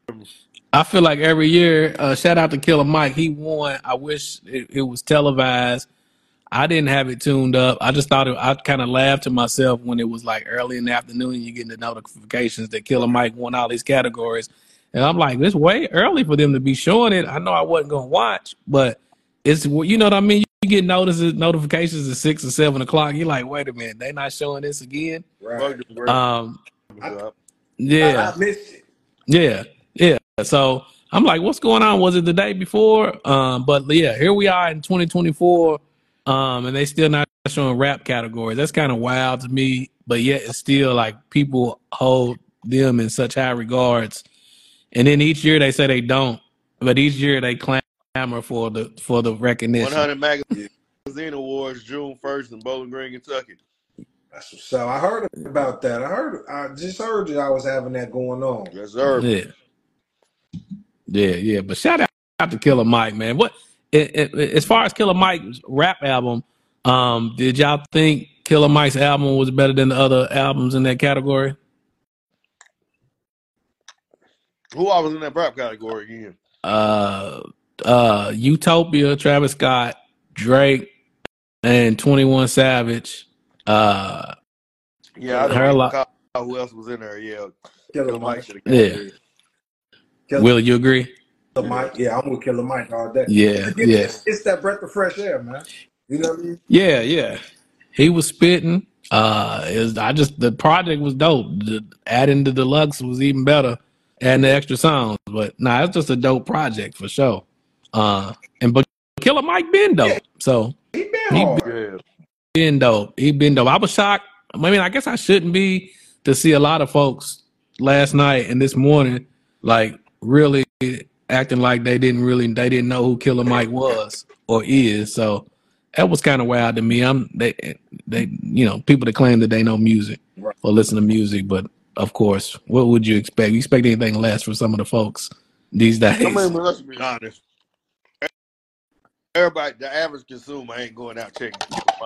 every year. Shout out to Killer Mike. He won. I wish it was televised. I didn't have it tuned up. I just thought I kind of laughed to myself when it was like early in the afternoon and you getting the notifications that Killer Mike won all these categories, and I'm like, it's way early for them to be showing it. I know I wasn't gonna watch, but it's, you know what I mean. You get notifications at 6 or 7 o'clock. You're like, wait a minute, they not showing this again? Right. Yeah. I missed it. Yeah. So I'm like, what's going on? Was it the day before? But yeah, here we are in 2024, and they still not in rap categories. That's kind of wild to me, but yet it's still like people hold them in such high regards. And then each year they say they don't, but each year they clamor for the recognition. 100 Magazine Awards, June 1st in Bowling Green, Kentucky. That's what's up. I heard about that. I just heard that I was having that going on. Yes, sir. Yeah. But shout out to Killer Mike, man. What as far as Killer Mike's rap album, did y'all think Killer Mike's album was better than the other albums in that category? Who I was in that rap category again? Utopia, Travis Scott, Drake, and 21 Savage. Yeah, I don't recall who else was in there. Yeah, Killer Mike should have. Yeah. Will you agree? Killer Mike, yeah, I'm with Killer Mike all day. Yeah. It's that breath of fresh air, man. You know what I mean? Yeah. He was spitting. The project was dope. Adding the deluxe was even better, adding the extra songs. But it's just a dope project for sure. But Killer Mike been dope. Yeah. So he been dope. He been dope. I was shocked. I mean, I guess I shouldn't be to see a lot of folks last night and this morning, like really acting like they didn't know who Killer Mike was or is. So that was kind of wild to me. They people that claim that they know music or listen to music, but of course, what would you expect? You expect anything less from some of the folks these days? I mean, let's be honest. Everybody, the average consumer, ain't going out checking.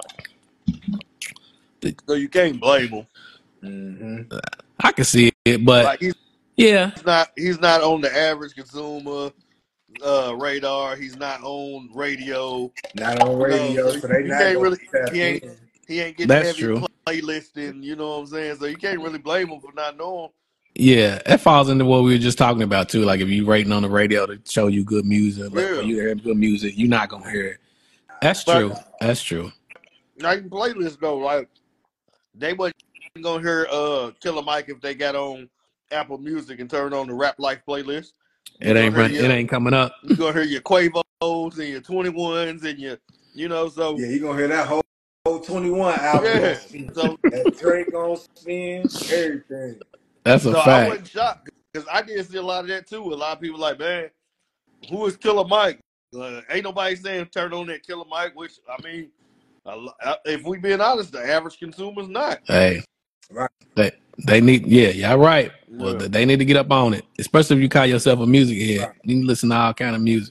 So you can't blame them. Mm-hmm. I can see it, but like he's not on the average consumer radar. He's not on radio. Not on radio, so they not really. He ain't getting heavy playlisting. You know what I'm saying? So you can't really blame him for not knowing. Yeah, that falls into what we were just talking about too. Like if you rating on the radio to show you good music, when you hear good music, you're not gonna hear it. That's true. Now playlists go like they wasn't gonna hear Killer Mike if they got on Apple Music and turned on the Rap Life playlist. It ain't coming up. You gonna hear your Quavos and your 21s and your so yeah, you gonna hear that whole 21 album. Yeah, so that Drake on spin, everything. That's a fact. I wasn't shocked because I did see a lot of that too. A lot of people like, man, who is Killer Mike? Ain't nobody saying turn on that Killer Mike. Which I mean, if we being honest, the average consumer's not. Hey, right? They need, y'all right. Yeah. Well, they need to get up on it, especially if you call yourself a music head. Right. You can listen to all kind of music.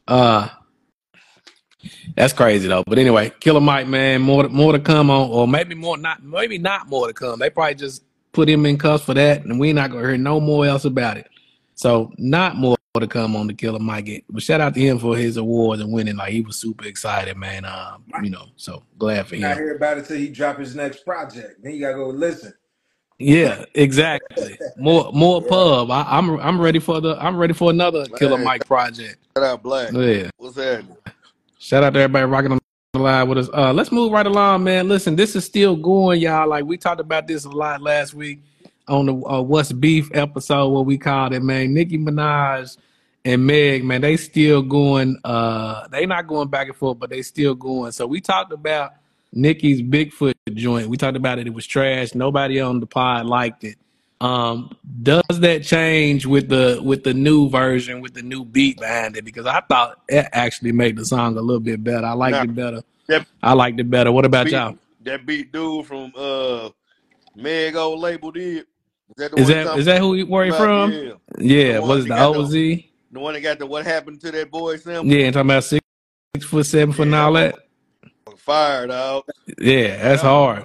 That's crazy though. But anyway, Killer Mike, man, more to come on, or maybe not more to come. They probably just put him in cuffs for that, and we're not gonna hear no more else about it. So not more to come on the Killer Mike. But shout out to him for his awards and winning. Like he was super excited, man. So glad for him. I hear about it till he drop his next project. Then you gotta go listen. Yeah, exactly. More pub. I'm ready for another Killer Mike project. Shout out Black. Yeah. What's happening? Shout out to everybody rocking on the line with us. Let's move right along, man. Listen, this is still going, y'all. Like we talked about this a lot last week on the What's Beef episode, what we called it, man. Nicki Minaj and Meg, man, they still going. They not going back and forth, but they still going. So we talked about Nicki's Bigfoot joint. We talked about it. It was trash. Nobody on the pod liked it. Does that change with the new version, with the new beat behind it? Because I thought it actually made the song a little bit better. I liked it better. I liked it better. What about y'all? That beat dude from Meg old label did. Is that where he from? Yeah. Was it the OZ? The one that got the What Happened to That Boy sample? Yeah, talking about 6 foot 7 foot and all that. Fired out. Yeah, that's hard.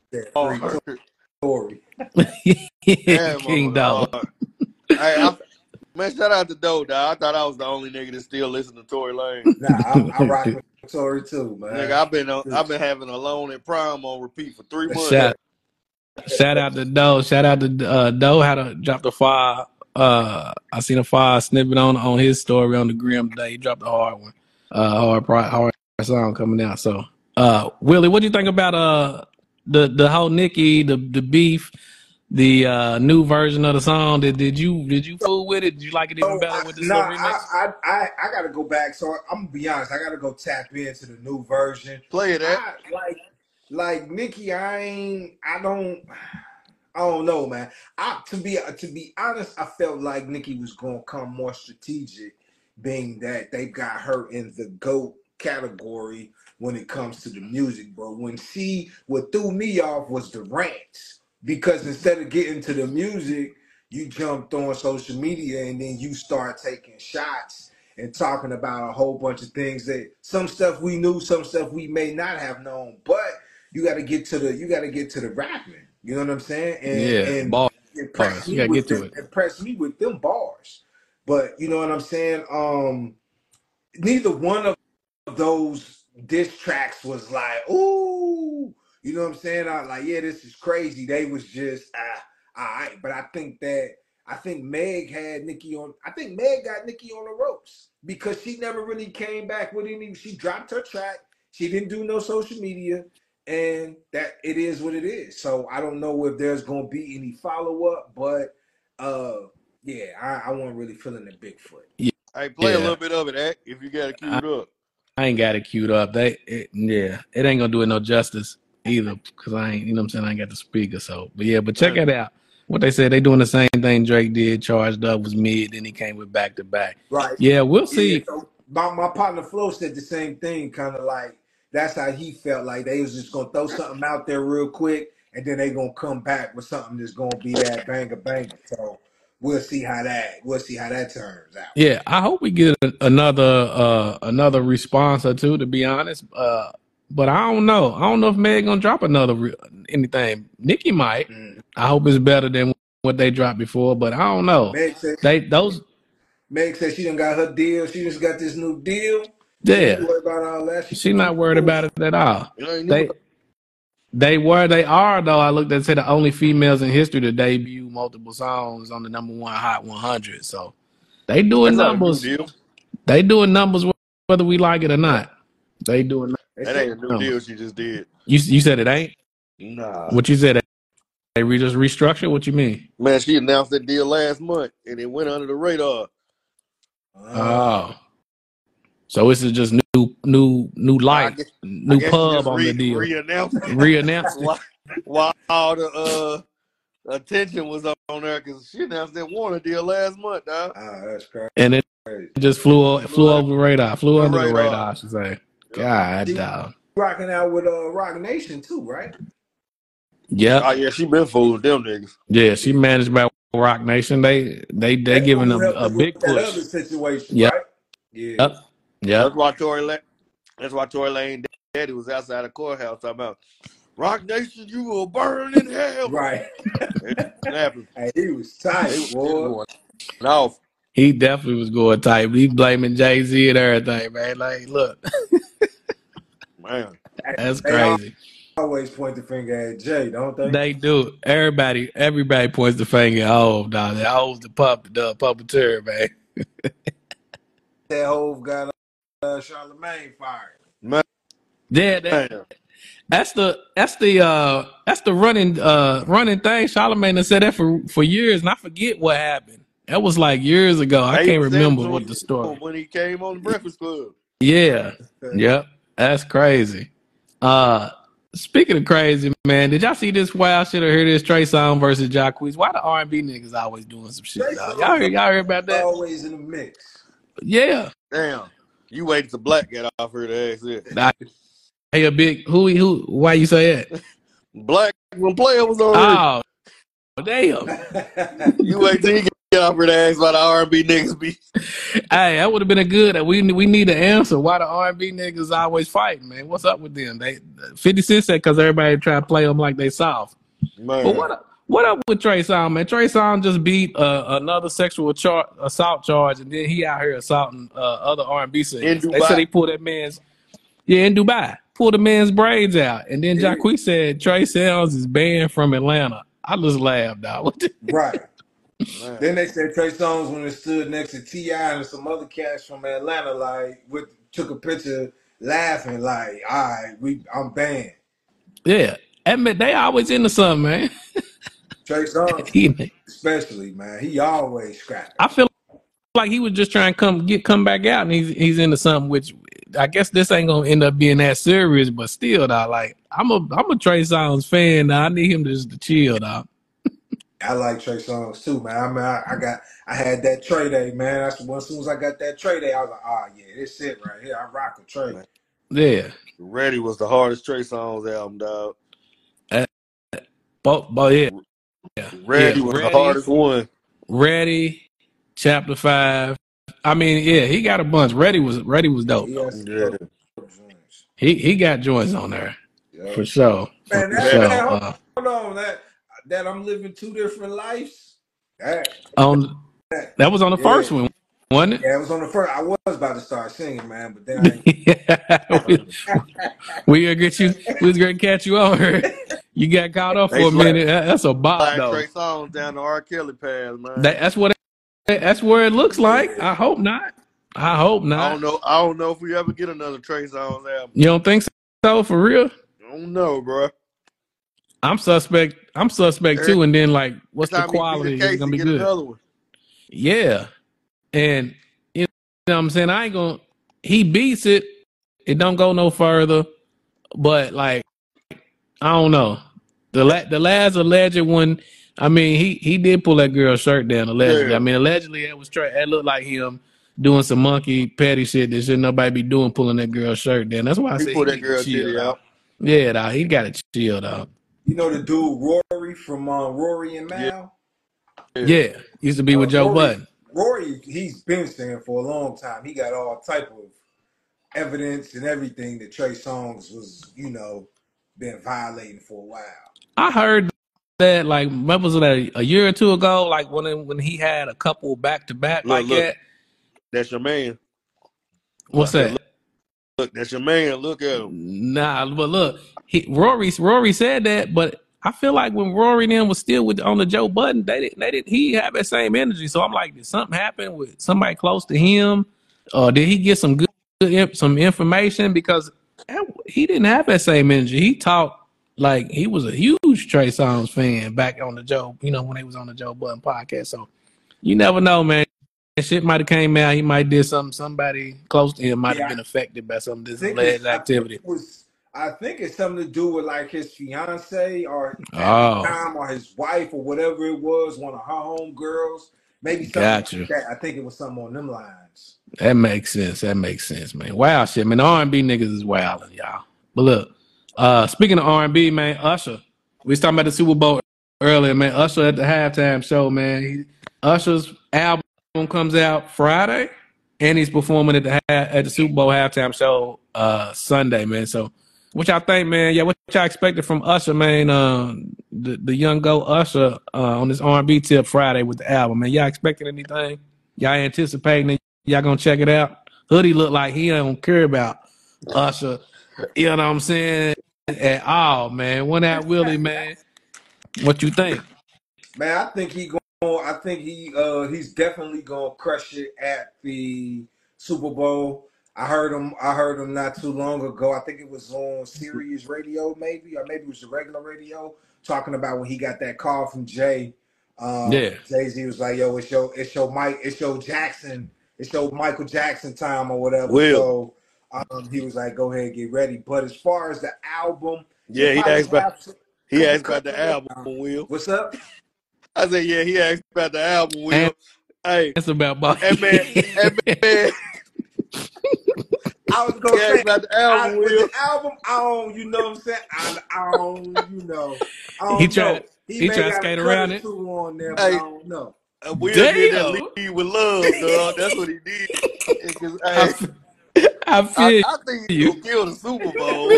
Story. Yeah, King Dog. Hey, man, shout out to Doe, dog. I thought I was the only nigga that still listen to Tory Lane. Nah, I rock with Tory too, man. Nigga, I've been having Alone in Prime on repeat for 3 months. Shout out to Doe. Shout out to Doe. Had to drop the fire. I seen a fire snippet on his story on the Grim today. He dropped a hard one. Hard song coming out. So, Willie, what do you think about the whole Nicki, the beef, the new version of the song? Did you fool with it? Did you like it even better with the remix? I gotta go back. So I'm gonna be honest. I gotta go tap into the new version. Play it. like Nicki, I don't know, man. To be honest, I felt like Nicki was gonna come more strategic, being that they got her in the GOAT category when it comes to the music, bro. What threw me off was the rants. Because instead of getting to the music, you jumped on social media and then you start taking shots and talking about a whole bunch of things that some stuff we knew, some stuff we may not have known, but you got to get to the rapping. You know what I'm saying? And bars. impress You me gotta with get to it. impress me with them bars. But you know what I'm saying? Neither one of those diss tracks was like, ooh, you know what I'm saying? I like, yeah, this is crazy. They was just all right. But I think Meg had Nicki on. I think Meg got Nicki on the ropes because she never really came back with any. She dropped her track. She didn't do no social media, and that it is what it is. So I don't know if there's gonna be any follow up, but yeah, I wasn't really feeling the Bigfoot. Yeah. Hey, play a little bit of it, if you got it queued up. I ain't got it queued up. It ain't gonna do it no justice either because I ain't, you know what I'm saying, I ain't got the speaker. So, but check it out. What they said, they doing the same thing Drake did. Charged Up was mid, then he came with back to back. Right. Yeah, we'll see. Yeah, so my partner Flo said the same thing, kind of like that's how he felt like they was just gonna throw something out there real quick, and then they gonna come back with something that's gonna be that banger. So we'll see how that turns out. Yeah, I hope we get another response or two. To be honest, but I don't know. I don't know if Meg gonna drop anything. Nicki might. I hope it's better than what they dropped before, but I don't know. Meg said she done got her deal. She just got this new deal. Yeah, she worried about all that. She not worried about it at all. They are though. I looked at said the only females in history to debut multiple songs on the #1 Hot 100. So they doing numbers. They doing numbers whether we like it or not. They doing. That ain't a new deal she just did. You said it ain't? Nah. What you said? They just restructured? What you mean? Man, she announced that deal last month and it went under the radar. Oh. So this is just new light, new pub on the deal. Re-announced. While all the attention was on there because she announced that Warner deal last month, dog. That's crazy. And it just flew over the radar. Flew under the radar, I should say. God, dog. Rocking out with Roc Nation too, right? Yeah. Oh yeah, she been fooling them niggas. Yeah, she managed by Roc Nation. They giving them a big push. That other situation, right? Yeah. That's why Tory Lanez daddy was outside the courthouse talking about Roc Nation, you will burn in hell. Right. Hey, he was tight, boy. No. He definitely was going tight. He blaming Jay-Z and everything, man. Like, look. Man. That's crazy. They always point the finger at Jay, don't they? They do. Everybody points the finger at Hov, dog. They Hov's the puppeteer, man. That Hov got Charlemagne fired. Man. Yeah, that's the running thing. Charlemagne has said that for years, and I forget what happened. That was like years ago. I can't remember what the story. When he came on the Breakfast Club. Yeah. Yep. That's crazy. Speaking of crazy, man, did y'all see this wild shit or hear this Trey Songz versus Jacquees? Why the R&B niggas always doing some shit, dog? Y'all heard about that? Always in the mix. Yeah. Damn. You waited till Black got off here to ask it. Hey, a big who? Why you say that? Black when Player was on. Oh, damn! You wait till he get off here to ask why the R&B niggas be. Hey, that would have been a good. We need an answer. Why the R&B niggas always fighting, man? What's up with them? 50 Cent said because everybody try to play them like they soft. Man. But what up with Trey Songz, man? Trey Songz just beat another sexual assault charge, and then he out here assaulting other R&B singers. They said he pulled that man's in Dubai. Pulled the man's braids out. And then Jacquees said Trey Songz is banned from Atlanta. I just laughed, dog. Right. Then they said Trey Songz when it stood next to T.I. and some other cats from Atlanta, like took a picture laughing, like, all right, I'm banned. Yeah. Admit they always into something, man. Trey Songz, especially, man. He always scrapping. I feel like he was just trying to come back out, and he's into something which I guess this ain't gonna end up being that serious, but still, dog. Like I'm a Trey Songz fan. Dog. I need him to just chill, dog. I like Trey Songz too, man. I mean, I had that Trey Day, man. As soon as I got that Trey Day, I was like, oh yeah, this it right here. I rock with Trey. Yeah. Ready was the hardest Trey Songz album, dog. But yeah. Ready was the hardest one. Ready, Chapter 5. I mean, yeah, he got a bunch. Ready was dope. Yeah. He got joints on there. For sure. Man, hold on, that I'm living two different lives. That was on the first one, wasn't it? Yeah, it was on the first. I was about to start singing, man, but then I we was gonna catch you on her. You got caught up for a minute. That's a bop, though. Trey Songz down the R. Kelly path, man. That's where it looks like. I hope not. I don't know if we ever get another Trey Songz album. You don't think so? For real? I don't know, bro. I'm suspect too. And then, like, what's the quality? It's gonna be good. Another one. Yeah, and you know what I'm saying. He beats it. It don't go no further. But like, I don't know. The last alleged one. I mean, he did pull that girl's shirt down allegedly. Yeah. I mean, allegedly it looked like him doing some monkey petty shit that should nobody be doing, pulling that girl's shirt down. That's why I said he that girl chill out. Yeah, dog, he got to chill, dog. You know the dude Rory from Rory and Mal? Yeah, used to be with Joe Budden. Rory, he's been saying for a long time. He got all type of evidence and everything that Trey Songz was, been violating for a while. I heard that, like, what was it, a year or two ago, like when he had a couple back to back like that. That's your man. What's that? Look, that's your man. Look at him. Nah, but look, Rory said that, but I feel like when Rory and them was still on the Joe Budden, he had that same energy. So I'm like, did something happen with somebody close to him? Or did he get some some information? Because he didn't have that same energy. He talked like he was a huge Trey Songz fan back on the Joe, when he was on the Joe Budden podcast. So you never know, man. Shit might have came out. He might did something. Somebody close to him might have been affected by some of this alleged activity. I think it's something to do with like his fiance or at the time, or his wife or whatever it was, one of her homegirls. Maybe something like that. I think it was something on them lines. That makes sense, man. Wow, shit, man. The R&B niggas is wilding, y'all. But look, speaking of R&B, man, Usher. We was talking about the Super Bowl earlier, man. Usher at the halftime show, man. Usher's album comes out Friday, and he's performing at the Super Bowl halftime show Sunday, man. So, what y'all think, man? Yeah, what y'all expected from Usher, man? The young go Usher on this R&B tip Friday with the album, man. Y'all expecting anything? Y'all anticipating it? Y'all gonna check it out? Hoodie look like he don't care about Usher. You know what I'm saying? At all, man. One out Willie, man. What you think? Man, I think he's definitely gonna crush it at the Super Bowl. I heard him not too long ago. I think it was on Sirius Radio, maybe it was the regular radio, talking about when he got that call from Jay. Jay-Z was like, "Yo, it's your Michael Jackson time or whatever." So he was like, "Go ahead, get ready." But as far as the album, he asked about the album. Will, what's up? I said, yeah, he asked about the album. Will, hey, it's about Bobby. Hey man. I was gonna say about the album. The album, I don't, you know what I'm saying? I don't know. He tried to skate around it. On there, but I don't know. Will did that lead with love, dog. That's what he did. I think he gonna kill the Super Bowl.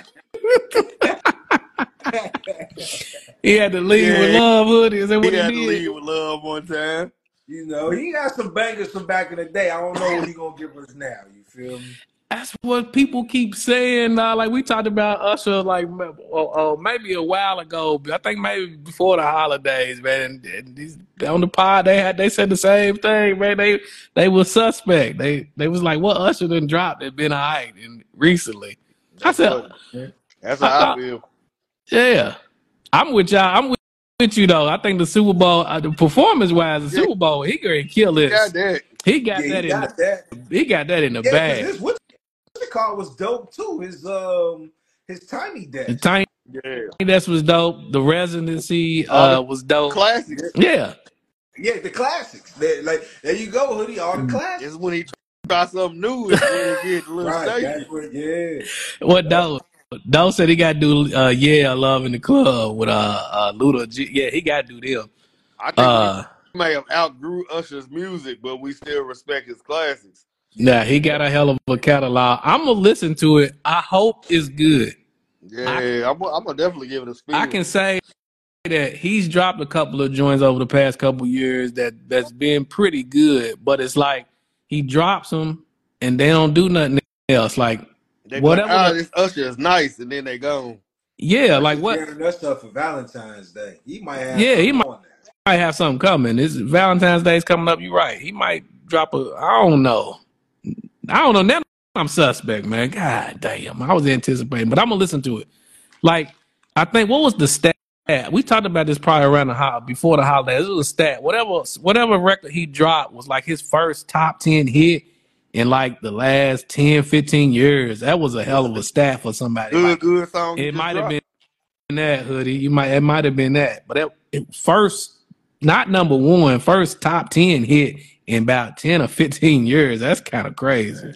He had to lead with love, Hoodie. Is that what he had did? to lead with love one time. He got some bangers from back in the day. I don't know what he gonna give us now. You feel me? That's what people keep saying. Like we talked about Usher, like maybe a while ago. I think maybe before the holidays, man. And on the pod, they said the same thing, man. They were suspect. They was like, what Usher done dropped had been alright recently. That's how I feel. Yeah, I'm with y'all. I'm with you though. I think the Super Bowl, the performance-wise, the Super Bowl, he gonna kill it. He got that in the bag. What's the feature car was dope too. His Tiny Desk. The Tiny Desk was dope. The Residency was dope. Classics. Yeah, the classics. Like there you go, Hoodie. All the classics. It's when he try something new. It's when it gets a little Right, shaky. that's what. Yeah. What Doe said he got to do Yeah, Love in the Club with Luda G. Yeah, he got to do them. I think we may have outgrew Usher's music, but we still respect his classics. Yeah, he got a hell of a catalog. I'm gonna listen to it. I hope it's good. Yeah, I'm gonna definitely give it a spin. I can say that he's dropped a couple of joints over the past couple of years that's been pretty good, but it's like he drops them and they don't do nothing else. Like they whatever. Like, this Usher is nice, and then they go. Yeah, like what? That stuff for Valentine's Day. He might have. Yeah, he might have something coming. It's Valentine's Day's coming up. You're right. He might drop a. I don't know. Now I'm suspect, man. God damn. I was anticipating, but I'm gonna listen to it. Like I think what was the stat? We talked about this probably around before the holidays. It was a stat. Whatever record he dropped was like his first top 10 hit in like the last 10, 15 years. That was a hell of a stat for somebody. Good song. It might have been that, Hoodie. It might have been that. But it first, not number one, first top 10 hit in about 10 or 15 years. That's kind of crazy.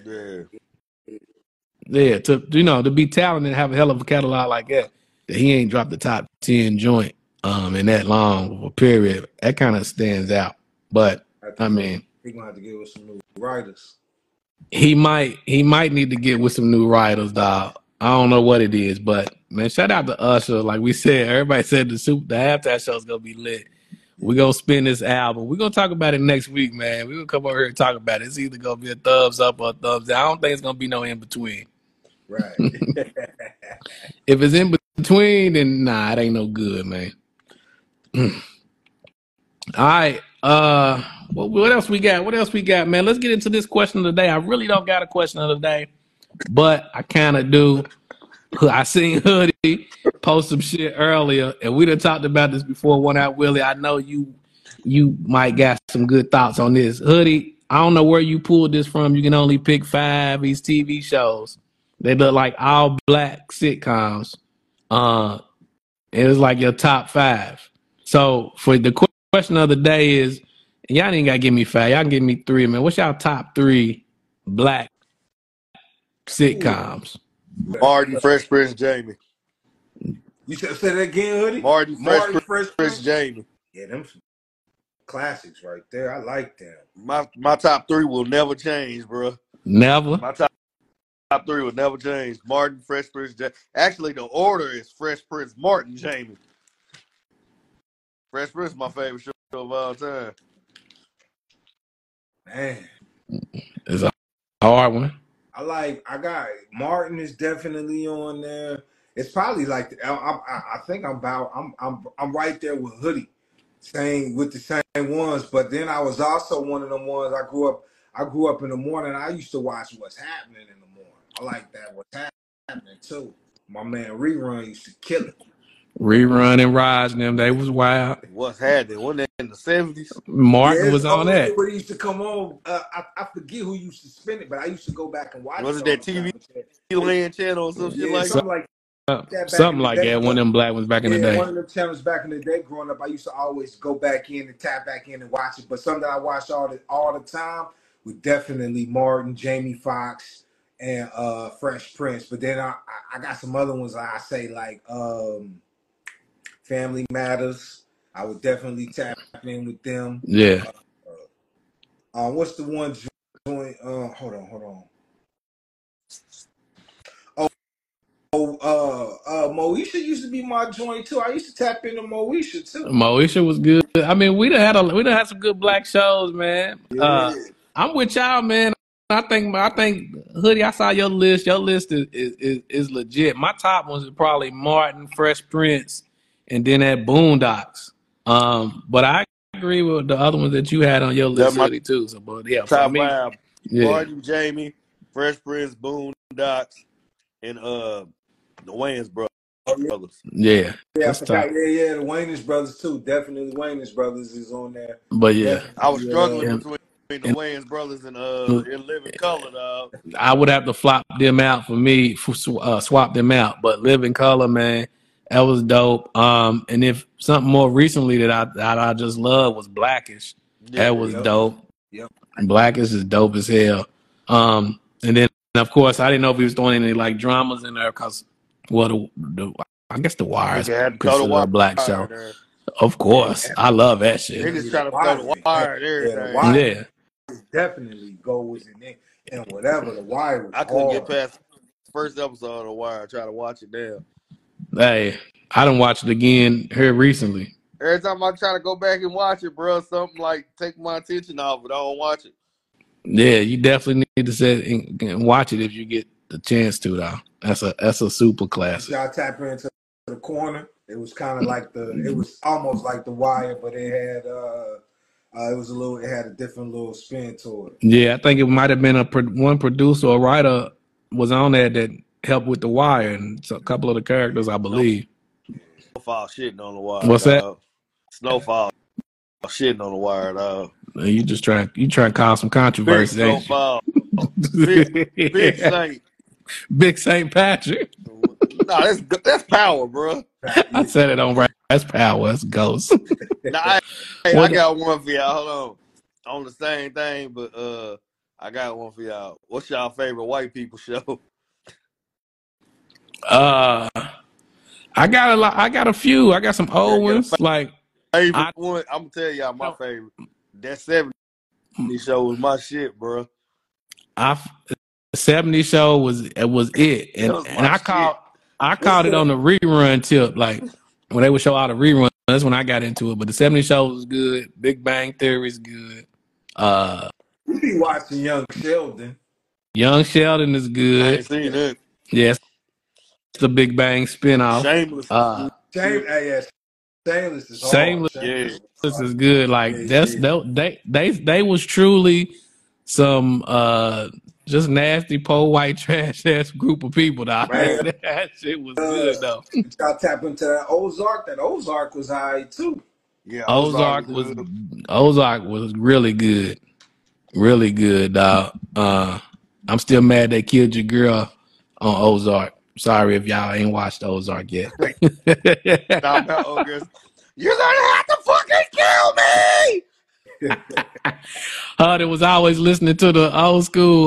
Yeah, to be talented and have a hell of a catalog like that he ain't dropped the top 10 joint in that long of a period. That kind of stands out. But I mean, he's gonna have to get with some new writers. He might need to get with some new writers, dog. I don't know what it is, but man, shout out to Usher. Like we said, everybody said the halftime show is gonna be lit. We're gonna spin this album. We're gonna talk about it next week, man. We're gonna come over here and talk about it. It's either gonna be a thumbs up or a thumbs down. I don't think it's gonna be no in between. Right. If it's in between, then nah, it ain't no good, man. All right. What else we got? Man, let's get into this question of the day. I really don't got a question of the day, but I kind of do. I seen Hoodie post some shit earlier, and we done talked about this before. One Out Willie, I know you might got some good thoughts on this. Hoodie, I don't know where you pulled this from. You can only pick 5 of these TV shows. They look like all black sitcoms. It was like your top 5. So for the question of the day is, y'all ain't gotta give me 5. Y'all can give me 3, man. What's y'all top 3 black sitcoms? Martin, Fresh Prince, Jamie. You say that again, Hoodie? Martin, Fresh Prince, Jamie. Yeah, them some classics right there. I like them. My top 3 will never change, bro. Never. My top 3 will never change. Martin, Fresh Prince, Jamie. Actually, the order is Fresh Prince, Martin, Jamie. Fresh Prince is my favorite show of all time. Man, it's a hard one. I got Martin is definitely on there. It's probably like I think I'm right there with Hoodie, saying with the same ones. But then I was also one of them ones. I grew up in the morning. I used to watch What's Happening in the morning. I like that What's Happening too. My man Rerun used to kill it. Rerun and Raj and them, they was wild. What's happening? Wasn't that in the 70s? Martin was on that. When it used to come on, I forget who used to spin it, but I used to go back and watch. Was it that TV Land channel or some shit like that? Something like that. One of them black ones back in the day. One of them channels back in the day. Growing up, I used to always go back in and tap back in and watch it. But something I watched all the time was definitely Martin, Jamie Foxx, and Fresh Prince. But then I got some other ones I say like Family Matters. I would definitely tap in with them. Yeah. What's the one joint? Hold on. Moesha used to be my joint too. I used to tap into Moesha too. Moesha was good. I mean, we done had some good black shows, man. Yeah. I'm with y'all, man. I think Hoodie, I saw your list. Your list is legit. My top ones are probably Martin, Fresh Prince, and then at Boondocks. But I agree with the other ones that you had on your list, Hoodie, too. So, but yeah, top 5. Yeah. Martin, Jamie, Fresh Prince, Boondocks, and the Wayans brothers. Yeah. Yeah, I forgot. The Wayans brothers too. Definitely Wayans brothers is on there. But yeah. I was struggling between the Wayans brothers and in Living Color, dog. I would have to flop them out for me, swap them out. But Living Color, man, that was dope. And if something more recently that I just love was Blackish. Yeah, that was dope. Yep. Blackish is dope as hell. And then of course I didn't know if he was throwing any like dramas in there because I guess The Wire is considered a black show. There. Of course, I love that shit. Niggas trying to throw The Wire there. Yeah. Definitely goes in there and whatever. The Wire was I couldn't hard. get past the first episode of The Wire. I tried to watch it now. Hey, I done watched it again here recently. Every time I try to go back and watch it, bro, something like take my attention off, but I don't watch it. Yeah, you definitely need to sit and watch it if you get the chance to, though. That's a super classic. Y'all tap into the corner. It was kind of like it was almost like The Wire, but it had it had a different little spin to it. Yeah, I think it might have been one producer or writer was on there that helped with The Wire and a couple of the characters, I believe. Snowfall shitting on The Wire. What's that? Snowfall shitting on The Wire, dog. You trying to cause some controversy. Big Snowfall. Big Saint. Big St. Patrick. No, that's power, bro. I said it on right. That's power. That's ghost. Nah, I got one for y'all. Hold on the same thing, but I got one for y'all. What's y'all favorite white people show? I got a lot. I got a few. I got some old ones. Like favorite one. I'm gonna tell y'all my favorite. That 70s show was my shit, bro. The 70s show was it, and I caught it on the rerun tip. Like when they would show all the reruns, that's when I got into it. But the 70s show was good. Big Bang Theory is good. You be watching Young Sheldon. Young Sheldon is good. I ain't seen it. Yes, it's the Big Bang spinoff. Shameless. Shameless is hard. Shameless, this is good. Like they was truly some just nasty, poor white trash ass group of people. That shit was good though. Y'all tap into that Ozark. That Ozark was high too. Yeah, Ozark was really good, really good, dog. I'm still mad they killed your girl on Ozark. Sorry if y'all ain't watched Ozark yet. You're gonna have to fucking kill me. That was always listening to the old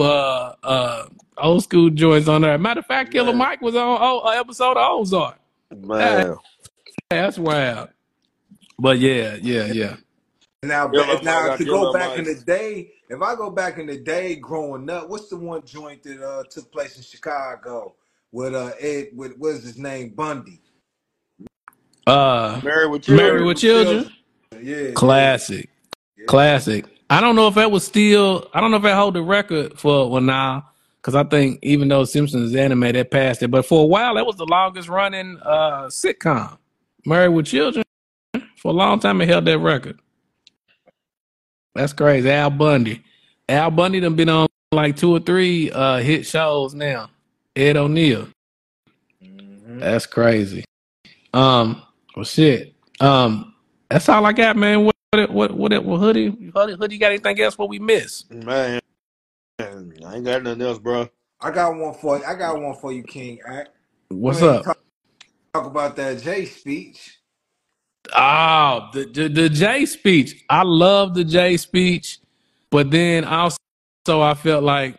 school joints on there. Matter of fact, Killer Mike was on an episode of Ozark. Man, that's wild. But yeah. Now to go back in the day, if I go back in the day growing up, what's the one joint that took place in Chicago with what's his name, Bundy? Married with Children. Yeah. Classic. Yeah. Classic. I don't know if that hold the record for one now, because I think even though Simpsons is anime, that passed it. But for a while, that was the longest running sitcom. Married with Children. For a long time, it held that record. That's crazy. Al Bundy done been on like 2 or 3 hit shows now. Ed O'Neill. Mm-hmm. That's crazy. Well, shit. That's all I got, man. What Hoodie got anything else what we missed? Man, I ain't got nothing else, bro. I got one for you, King Act. What's up? Talk about that Jay speech. Oh, the Jay speech. I love the Jay speech, but then also I felt like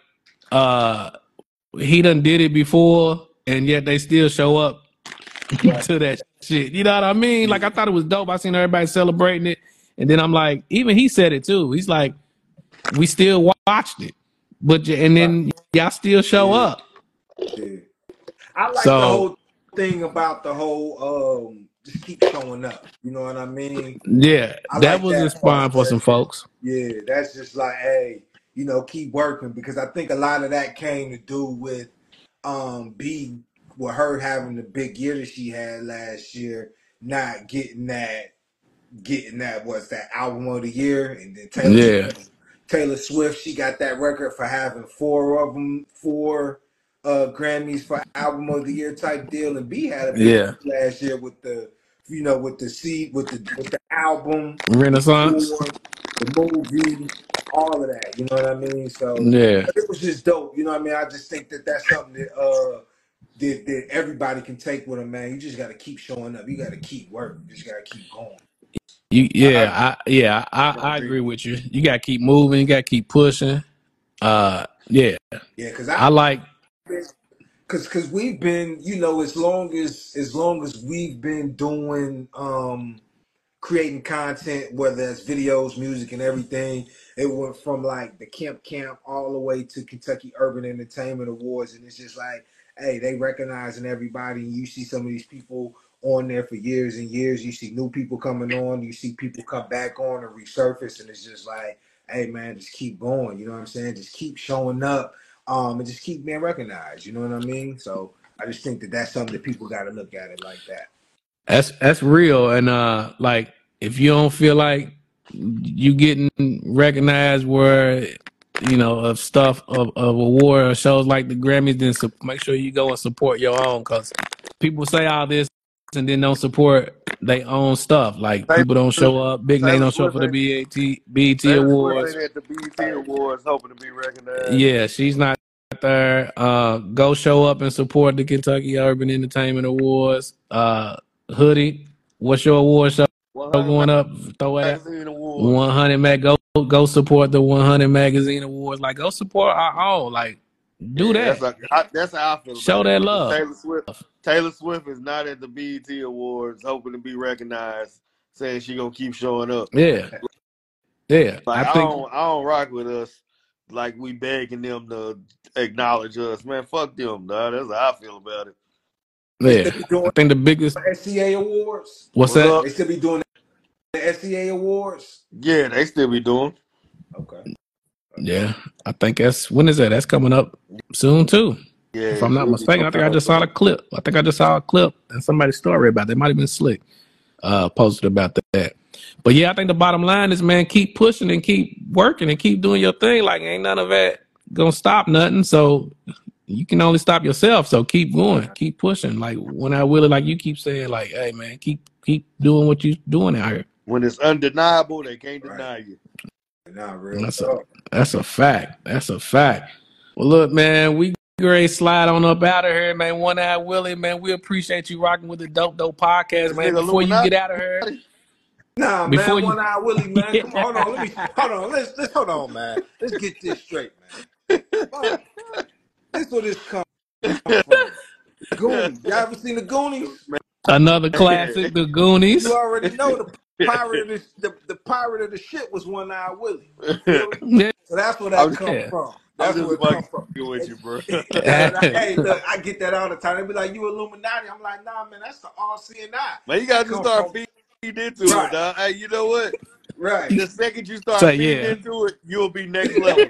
he done did it before, and yet they still show up to that shit. You know what I mean? Like I thought it was dope. I seen everybody celebrating it, and then I'm like, even he said it too. He's like, we still watched it, and then y'all still show up. Yeah. I like the whole thing about the whole just keep showing up. You know what I mean? Yeah, that was inspiring for some folks. Yeah, that's just like, hey, keep working, because I think a lot of that came to do with with her having the big year that she had last year, not getting that what's that album of the year, and then Taylor Swift, she got that record for having 4 Grammys for album of the year type deal, and B had a big last year with the with the album Renaissance, the movie, all of that. You know what I mean? So Yeah, it was just dope. You know what I mean? I just think that that's something that everybody can take with them, man. You just got to keep showing up. You got to keep working. You just got to keep going. I agree with you. You gotta keep moving. You gotta keep pushing. Yeah, Because I like. because we've been, you know, as long as we've been doing creating content, whether that's videos, music, and everything. It went from like the camp all the way to Kentucky Urban Entertainment Awards, and it's just like, hey, they recognizing everybody, and you see some of these people on there for years and years. You see new people coming on, you see people come back on and resurface, and it's just like, hey man, just keep going. You know what I'm saying? Just keep showing up, and just keep being recognized. You know what I mean? So I just think that that's something that people got to look at it like that. That's real, and like if you don't feel like you getting recognized where of stuff of award or shows like the Grammys, then make sure you go and support your own, because people say all this and then don't support their own stuff. Like people don't show up, big name don't show up for the BET Awards. At the BET Awards, hoping to be recognized. Yeah, she's not there. Go show up and support the Kentucky Urban Entertainment Awards. Hoodie, what's your award show going up? Throw it at 100 Mag. Go support the 100 Magazine Awards. Like, go support our own. Like, do that. That's how I feel. Show that love. Taylor Swift is not at the BET Awards, hoping to be recognized, saying she gonna keep showing up. Yeah. Like, I don't rock with us. Like, we begging them to acknowledge us. Man, fuck them, dog. That's how I feel about it. Yeah, I think the biggest SCA Awards. What's that? They still be doing the SCA Awards. Yeah, they still be doing. Okay. Yeah, I think when is that? That's coming up soon too. Yeah, if I'm not mistaken, I think I just saw a clip. And somebody's story about that. It might have been Slick posted about that. But yeah, I think the bottom line is, man, keep pushing and keep working and keep doing your thing. Like, ain't none of that gonna stop nothing. So you can only stop yourself. So keep going, keep pushing. Like when I will, like you keep saying, like, hey man, keep doing what you doing out here. When it's undeniable, they can't deny you. Not really. That's a fact. That's a fact. Well, look, man, we great slide on up out of here, man. One Eye Willie, man. We appreciate you rocking with the Dope podcast, man. Before you get out of here. Nah, man, One Eye Willie, man. Come on, hold on. Let's hold on, man. Let's get this straight, man. This is where this comes from. Goonies. Y'all ever seen the Goonies? Another classic, the Goonies. You already know the pirate of the shit was One Eye Willie. Yeah. So that's where that comes from. That's where it comes from. With you, bro. Hey, look, I get that all the time. They be like, "You Illuminati?" I'm like, "Nah, man, that's the RCNI." Man, you gotta just start feeding into it, dog. Hey, you know what? Right. The second you start feeding into it, you'll be next level.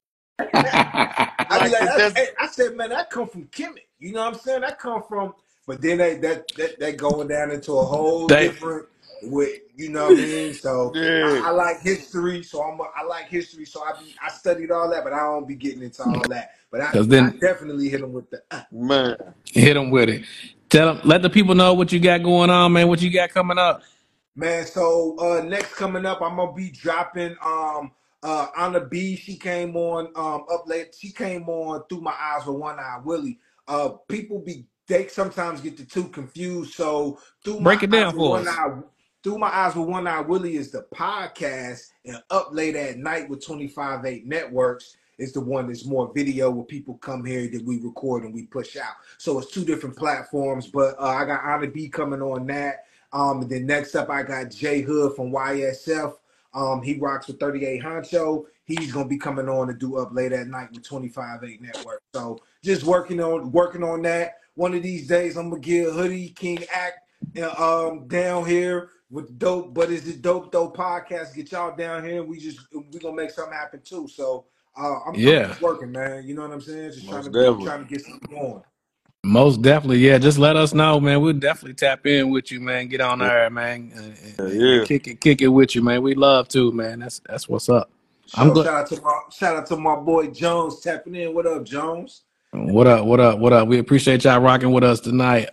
I said, man, that come from Kemet. You know what I'm saying? That come from, but then that going down into a whole different with, you know what I mean? So I like history, so I like history, so I studied all that, but I don't be getting into all that. But I definitely hit them with the man. Hit them with it. Let the people know what you got going on, man. What you got coming up, man. So next coming up, I'm gonna be dropping Anna B. She came on up late. She came on Through My Eyes with One Eye Willie. People they sometimes get the two confused. So break it down for us. Through My Eyes with One Eye Willie is the podcast, and Up Late at Night with 25/8 Networks is the one that's more video where people come here that we record and we push out. So it's two different platforms, but I got Anna B coming on that. And then next up, I got Jay Hood from YSF. He rocks with 38 Honcho. He's gonna be coming on to do Up Late at Night with 25/8 Network. So just working on that. One of these days, I'm gonna get Hoodie King Act down here with Dope. But it's the Dope podcast. Get y'all down here. We gonna make something happen too. So I'm just working, man. You know what I'm saying? Just trying to get something going. Most definitely, yeah. Just let us know, man. We'll definitely tap in with you, man. Get on there, man. And kick it with you, man. We love to, man. That's what's up. Shout out to my boy Jones tapping in. What up, Jones? What up? We appreciate y'all rocking with us tonight.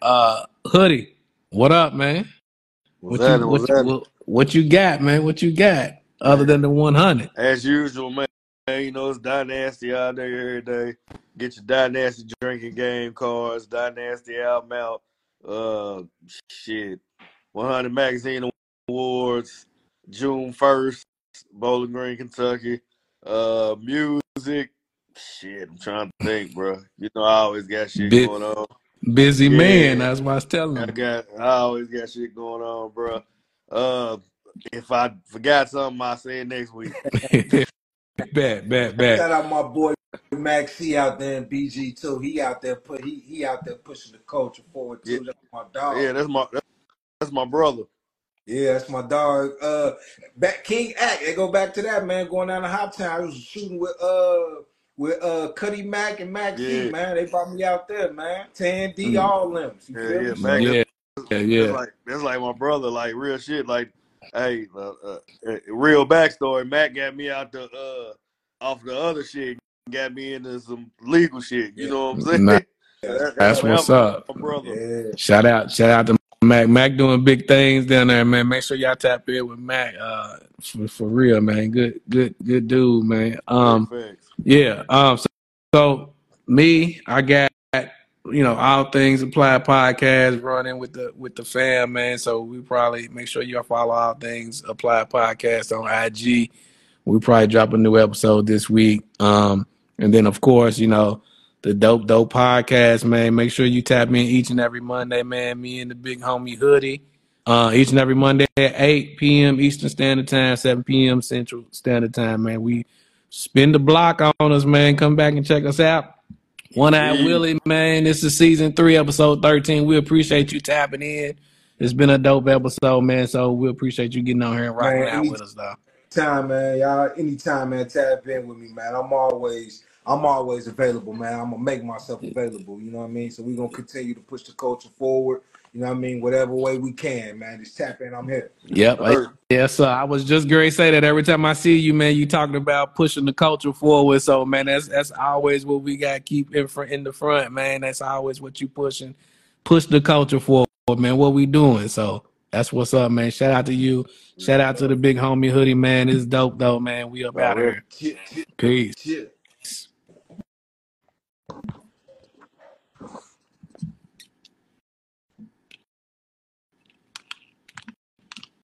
Hoodie, what up, man? What you got, man? What you got? other than the 100. As usual, man. You know, it's Dynasty out there every day. Get your Dynasty drinking game cards, Dynasty album out. Shit. 100 Magazine Awards, June 1st, Bowling Green, Kentucky. Music. Shit, I'm trying to think, bro. You know, I always got shit going on. Busy man, that's what I was telling him. I always got shit going on, bro. If I forgot something, I'll say it next week. Bet. Shout out my boy Max C out there in BG too. He out there he out there pushing the culture forward too. That's my dog. Yeah, that's my brother. Yeah, that's my dog. Back King Act. They go back to that, man. Going down to Hot Town. I was shooting with Cuddy Mac and Max C, man. They brought me out there, man. 10D all limbs. You feel me? That's like my brother, like real shit. Like, hey, real backstory. Mac got me out off the other shit, got me into some legal shit. You know what I'm saying? That's what's up. My brother. Yeah. Shout out to Mac. Mac doing big things down there, man. Make sure y'all tap in with Mac. For real, man. Good dude, man. Yeah. So me, I got, all things Applied Podcast running with the fam, man. So we probably make sure y'all follow all things Applied Podcast on IG. We probably drop a new episode this week. And then of course, the Dope Podcast, man. Make sure you tap in each and every Monday, man. Me and the big homie Hoodie. Each and every Monday at 8 p.m. Eastern Standard Time, 7 p.m. Central Standard Time, man. We spin the block on us, man. Come back and check us out. One Eye Willie, man. This is season 3, episode 13. We appreciate you tapping in. It's been a dope episode, man. So we appreciate you getting on here and rocking out with us, though. Anytime, man, tap in with me, man. I'm always available, man. I'm gonna make myself available, you know what I mean? So we're gonna continue to push the culture forward, you know what I mean, whatever way we can, man. Just tap in, I'm here. Yep. Yes, sir. I was just going to say that every time I see you, man, you talking about pushing the culture forward. So, man, that's always what we got to keep in the front, man. That's always what you pushing. Push the culture forward, man. What we doing? So that's what's up, man. Shout out to you. Shout out to the big homie Hoodie, man. It's dope, though, man. We up out here. Peace.